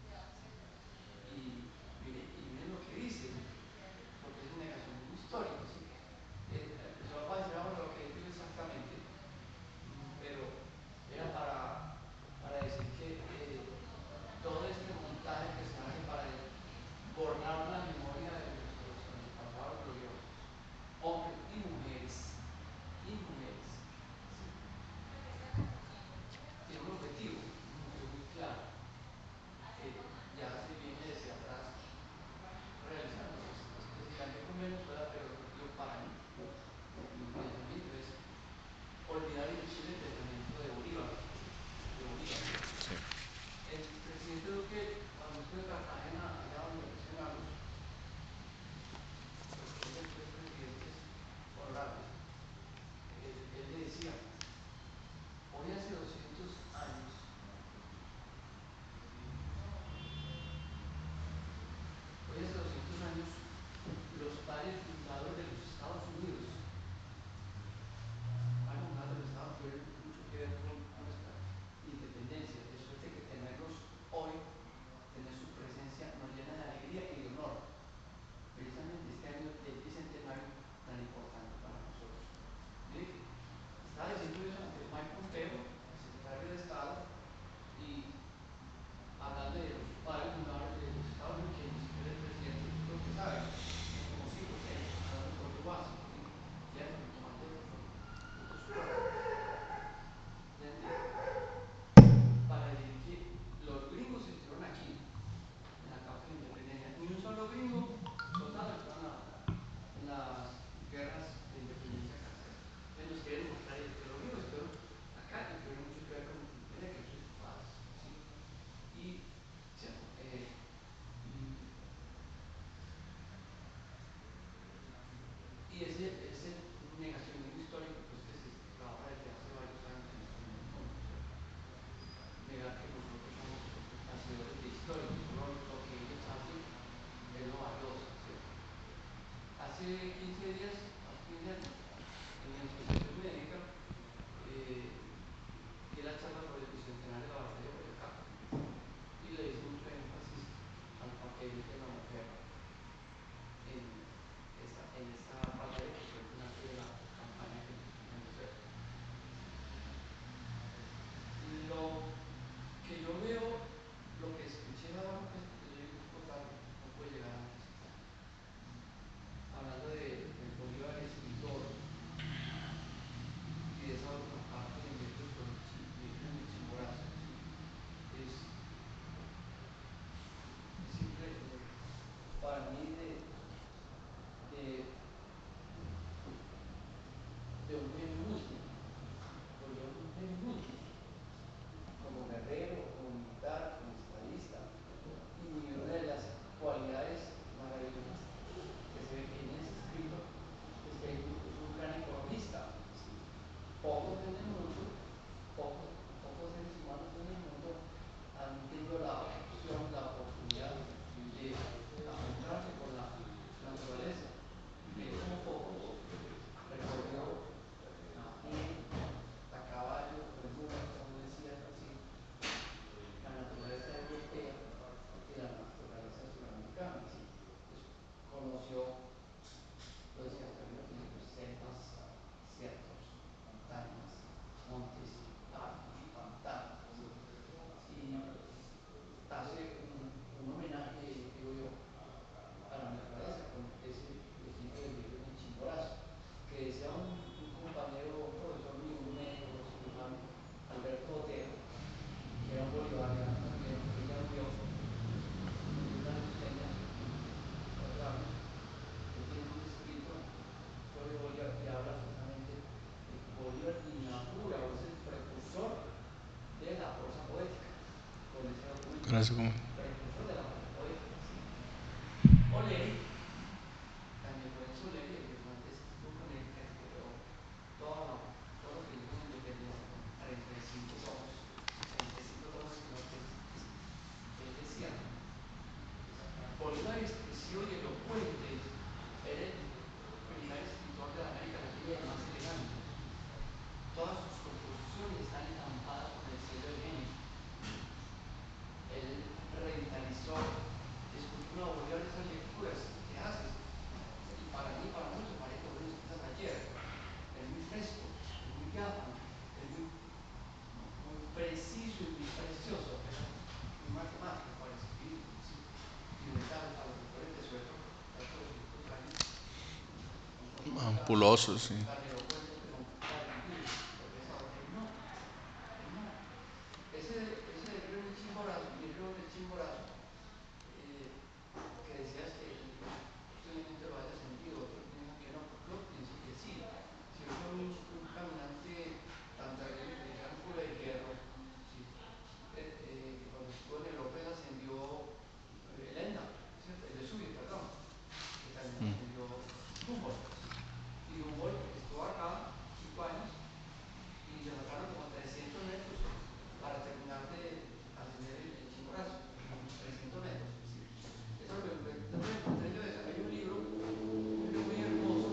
Y miren, y miren lo que dice, porque es un negacionismo histórico, ¿sí? Eh, eh, yo voy a decir ahora lo que él dijo exactamente, mm, pero era para, para decir que eh, todo este montaje que se hace para borrar la memoria de nuestros antepasados gloriosos, hombres y mujeres, y mujeres, ¿sí? Tiene un objetivo, un objetivo muy claro, que ya se viene desde atrás realizando. Específicamente con Venezuela, pero el objetivo para mí, mi pensamiento es olvidar inclusive el pensamiento de Bolívar, de Bolívar. El presidente Duque, cuando estuvo en Cartagena, allá donde recién Lagos, recuerden tres presidentes honorables, él, él le decía, hoy hace doscientos años, hoy hace doscientos años, los padres fundadores de los Estados Unidos, los padres fundadores de los Estados Unidos tuvieron mucho que ver con nuestra independencia. Eso es de que tenerlos hoy, tener su presencia, nos llena de alegría y de honor. Precisamente este año del bicentenario tan importante para nosotros. Mire que estaba diciendo eso ante Mike Pompeo, el secretario de Estado, y hablando de los padres fundadores de los Estados Unidos, que ni siquiera el presidente lo que sabe, como sí, porque hablando por lo básico, ¿sí? Jefferson, Thomas Jefferson, otros cuatro, para decir que los gringos estuvieron aquí en la causa de la independencia. Ni un solo gringo soldado estuvo en, la, en las guerras de independencia acá. Entonces nos quieren mostrar eso, que los gringos estuvieron acá y tuvieron mucho que ver con la independencia, que eso es falso. ¿Sí? Y, ¿cierto? Eh, y, y ese, ese negacionismo histórico pues, que se trabaja desde hace varios años en, en el mundo, ¿cierto? Negar que nosotros somos hacedores de historia, que solo lo que ellos hacen es lo valioso, ¿cierto? Hace quince días, hace quince años, en la institución médica, eh, di la charla por el bicentenario de la batalla de Boyacá y le hice mucho énfasis al papel de la mujer en esta, en esta batalla que fue el final de la campaña que empezó en Venezuela. Lo que yo veo, lo que escuché ahora, pues, porque yo llegué un poco tarde, no pude llegar antes, hablando de, de Bolívar escritor y de esa otra parte de Milton, Milton Chimborazo, ¿sí? es, es simple eh, para mí de, de, de un genio múltiple, Bolívar es un genio múltiple, como guerrero, como militar, como estadista, y una de las cualidades maravillosas que se ve en ese escrito es que es un, es un gran economista. ¿Sí? Pocos en el mundo, pocos, pocos seres humanos en el mundo han tenido la opción, la oportunidad de adentrarse con la naturaleza. Él como pocos recorrió Brazo como... precursor de la poética, ¿sí? Oleri, Daniel Lorenzo Oleri, el irlandés que estuvo con él, que recuperó toda la, todo lo que dijo en Independencia con treinta y cinco tomos, treinta y cinco tomos que no tesis, él decía, Bolívar expresivo y elocuente era el primer escritor de la América Latina y el más elegante. Todas sus composiciones están estampadas con el sello de genio. Él revitalizó, escuchó una Bolívar de esas lecturas que haces, y para mí, para muchos, parece que uno escuchas ayer. Es muy fresco, es muy diáfano, es muy, muy preciso y muy precioso, muy matemático para escribir, ¿sí? Y le da a los autores de su época, a todos estos años, un poco tan, ampuloso, sí. tan elocuente, pero tan antiguo, porque esa otra, él no, él no. Ese, ese libro del Chimborazo, mi libro del Chimborazo, eh, que decías que posiblemente lo haya sentido, otros piensan que no, yo pienso que sí. Si yo soy un, un caminante tan terrible que dijeron cura de hierro, ¿sí? eh, eh, que cuando estuvo en el López ascendió eh, Elenda, ¿cierto? El de Subi, perdón, que también ascendió Humboldt, ¿sí? Y Humboldt estuvo acá cinco años y le faltaron como trescientos metros para terminar de ascender el, el Chimborazo, trescientos metros, ¿sí? Eso lo encontré, lo encontré yo, de- hay un libro, un libro muy hermoso,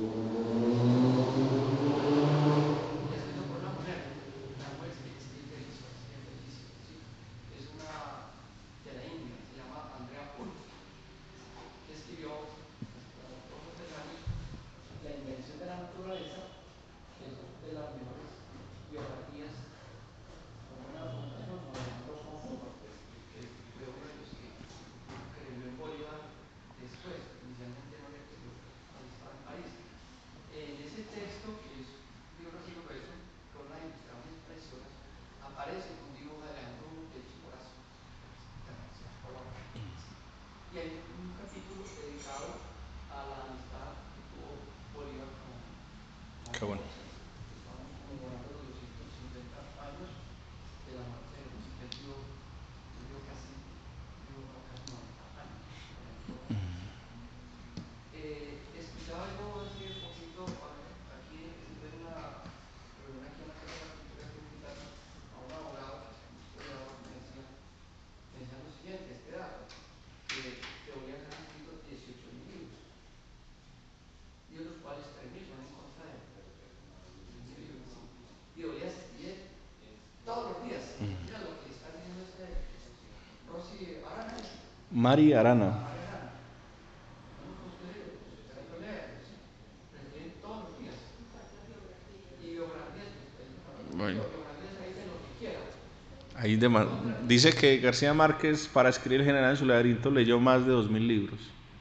escrito por una mujer, una mujer que escribe bellísima, escribe bellísima, ¿sí? Es una de la India, se llama Andrea Pult, que escribió hace como dos o tres años La invención de la naturaleza, que es de las mejores biografías, como una fundación, como Alejandro Conjunto, que fue uno de los que creyó en Bolívar después, inicialmente no le creyó cuando estaba en París. En ese texto, que es un libro así grueso, con unas ilustraciones preciosas, aparece un dibujo de Alejandro del Chimborazo, color. Y hay un capítulo dedicado a la amistad que tuvo Bolívar con, con Qué bueno. Humboldt, ¿sí? Estamos conmemorando los doscientos cincuenta años de la muerte de Humboldt. Él vivió, él vivió casi, vivió casi noventa años, noventa y dos años. Eh, escuchaba yo hace poquito, aquí estuve en una reunión aquí en la Casa de la Cultura que me invitaron a un abogado que es un historiador, me decía, me decía lo siguiente, este dato, que de Bolívar se han escrito dieciocho mil libros, y de los cuales tres mil son en contra de él. tres mil libros, ¿sí? Y de Bolívar se escribe todos los días. Mira lo que está diciendo este Rosy Arana, ¿es? Mari Arana. Ah, Mari Arana. No, no, usted, usted hay que leerlo, ¿sí? Pero escriben todos los días. Y biografías, pues, Bueno, biografías ahí de lo que quiera. ahí de ma- dice que García Márquez para escribir El General en su laberinto leyó más de dos mil libros.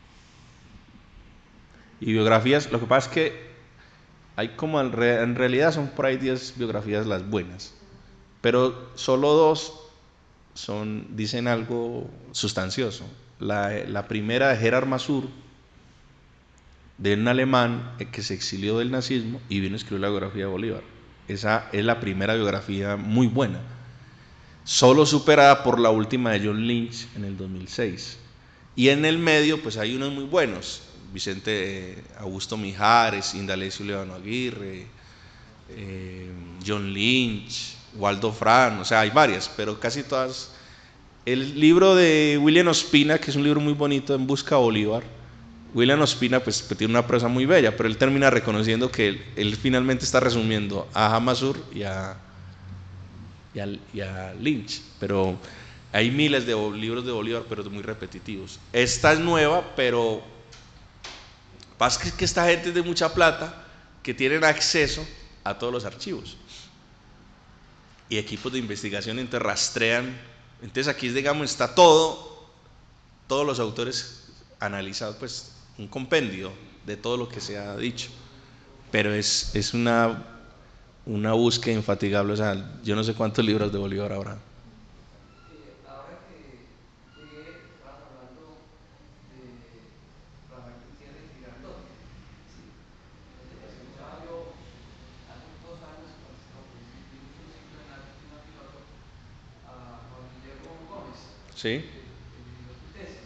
Y biografías, lo que pasa es que hay como en, re- en realidad son por ahí diez biografías las buenas, pero solo dos son, dicen algo sustancioso. La, la primera de Gerard Masur, de un alemán que se exilió del nazismo y vino a escribir la biografía de Bolívar. Esa es la primera biografía muy buena, solo superada por la última de John Lynch en el dos mil seis. Y en el medio pues hay unos muy buenos, Vicente eh, Augusto Mijares, Indalecio León Aguirre, eh, John Lynch, Waldo Fran, o sea, hay varias, pero casi todas. El libro de William Ospina, que es un libro muy bonito, En busca de Bolívar. William Ospina pues tiene una prosa muy bella, pero él termina reconociendo que él, él finalmente está resumiendo a Hamasur y a, y, a, y a Lynch, pero hay miles de libros de Bolívar, pero muy repetitivos. Esta es nueva, pero pasa que, que esta gente es de mucha plata, que tienen acceso a todos los archivos. Y equipos de investigación entonces rastrean. Entonces aquí, digamos, está todo, todos los autores analizados, pues un compendio de todo lo que se ha dicho. Pero es, es una, una búsqueda infatigable. O sea, yo no sé cuántos libros de Bolívar habrá. Eh, ahora que llegué, estabas hablando de Rafael Gutiérrez y Grandote, ¿sí? Entonces escuchaba yo hace dos años, cuando estaba, pues, vi mucho un ciclo en Argentina Piloto, a Juan Guillermo Gómez, Sí. escribió su tesis.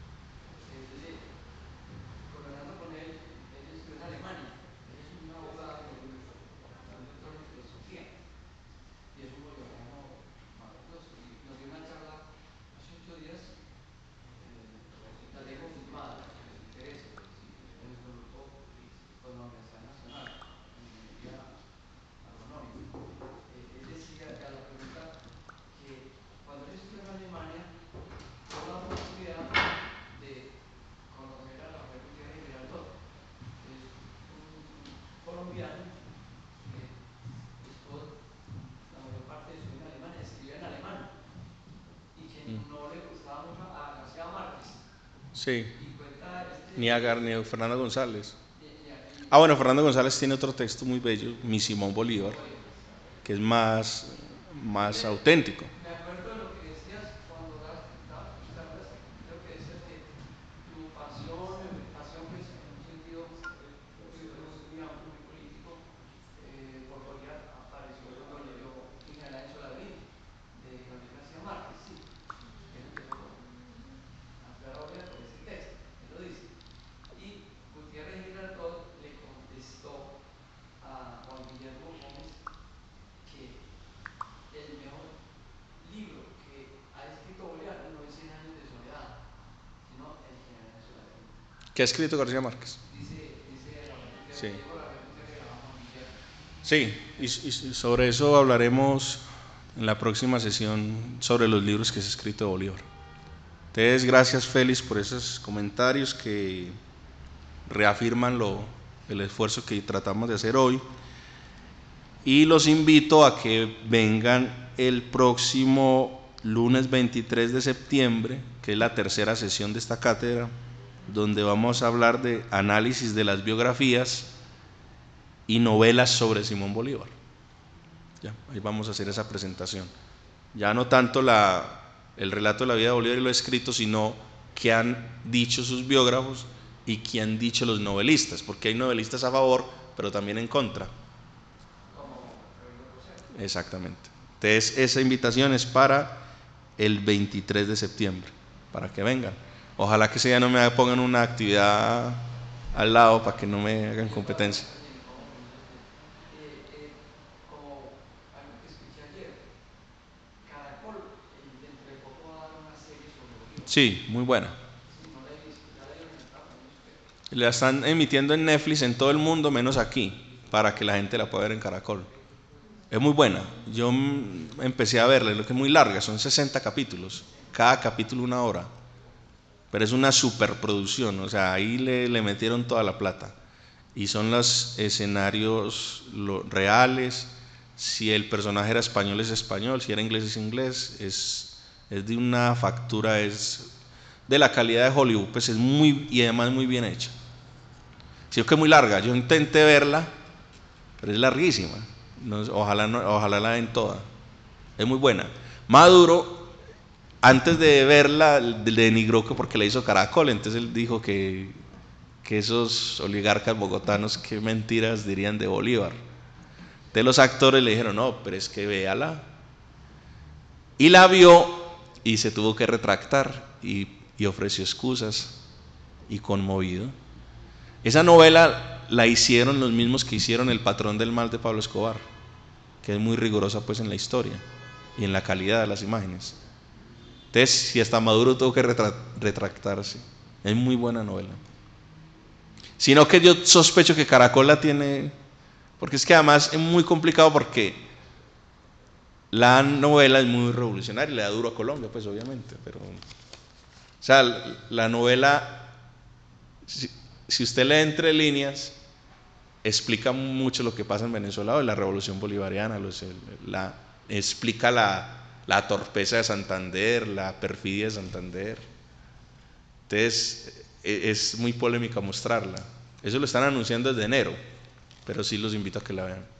Él, conversando con él, él estudió en Alemania. Él es un abogado, un doctor en filosofía, y es un bolivariano maravilloso. Y nos dio una charla hace ocho días, eh, la dejo filmada, si les interesa, en nuestro grupo con la Universidad Nacional, en Ingeniería Agronómica. Eh, él decía, a la pregunta, que cuando él estudió en Alemania, tuvo la oportunidad de conocer a Rafael Gutiérrez Girardot, que es un colombiano que estuvo la mayor parte de su vida en Alemania, escribía en alemán, y que Mm. no le gustaba mucho a García Márquez. Sí. Y cuenta este. Ni a, Gar- ni a Fernando González. Y, y, y, Ah, bueno, Fernando González tiene otro texto muy bello, Mi Simón Bolívar, que es más, más auténtico. Me acuerdo de lo que decías cuando dabas tus charlas, creo que decías que tu pasión, pasión pues en un sentido muy, muy amplio, muy político, eh, por Bolívar apareció cuando leyó General en Soladrín, de Gabriel García Márquez, sí. Él empezó a estudiar a Bolívar por ese texto, él lo dice. Y Gutiérrez Girardot le contestó a Juan Guillermo Gómez que el mejor libro que ha escrito Bolívar no es Cien años de soledad, sino El general de Soladrín. ¿Qué ha escrito García Márquez? Dice, dice Rafael Gutiérrez, Sí. Diego Rafael Gutiérrez a Juan Guillermo. Sí, y, y sobre eso hablaremos en la próxima sesión, sobre los libros que se ha escrito de Bolívar. Entonces, gracias Félix por esos comentarios que reafirman lo, el esfuerzo que tratamos de hacer hoy. Y los invito a que vengan el próximo lunes veintitrés de septiembre, que es la tercera sesión de esta cátedra, donde vamos a hablar de análisis de las biografías y novelas sobre Simón Bolívar. Ya, ahí vamos a hacer esa presentación. Ya no tanto la, el relato de la vida de Bolívar y lo escrito, sino qué han dicho sus biógrafos y qué han dicho los novelistas, porque hay novelistas a favor, pero también en contra. Exactamente. Entonces, esa invitación es para el veintitrés de septiembre, para que vengan. Ojalá que ese día no me pongan una actividad al lado para que no me hagan competencia. Eh, eh, como algo que escuché ayer, Caracol eh, dentro de poco va a dar una serie sobre Bolívar. Sí, muy buena. Sí, no la he visto, ya la dieron en Estados Unidos. La están emitiendo en Netflix en todo el mundo, menos aquí, para que la gente la pueda ver en Caracol. Es muy buena. Yo empecé a verla, lo que es muy larga, son sesenta capítulos, cada capítulo una hora. Pero es una superproducción, o sea, ahí le, le metieron toda la plata. Y son los escenarios lo, reales. Si el personaje era español es español, si era inglés es inglés. Es, es de una factura, es de la calidad de Hollywood, pues es muy, y además muy bien hecha. Sí, es que es muy larga, yo intenté verla, pero es larguísima. No, ojalá, no, ojalá la den toda. Es muy buena. Maduro, antes de verla, le denigró que porque la hizo Caracol, entonces él dijo que, que esos oligarcas bogotanos, qué mentiras dirían de Bolívar. Entonces los actores le dijeron, no, pero es que véala. Y la vio y se tuvo que retractar y, y ofreció excusas y conmovido. Esa novela la hicieron los mismos que hicieron El patrón del mal de Pablo Escobar, que es muy rigurosa pues en la historia y en la calidad de las imágenes. Entonces, si hasta Maduro tuvo que retra retractarse, es muy buena novela. Sino que yo sospecho que Caracol la tiene, porque es que además es muy complicado porque la novela es muy revolucionaria, le da duro a Colombia, pues obviamente, pero, o sea, la novela, si, si usted lee entre líneas, explica mucho lo que pasa en Venezuela, la revolución bolivariana, los, la, explica la, la torpeza de Santander, la perfidia de Santander. Entonces, es muy polémica mostrarla. Eso lo están anunciando desde enero, pero sí los invito a que la vean.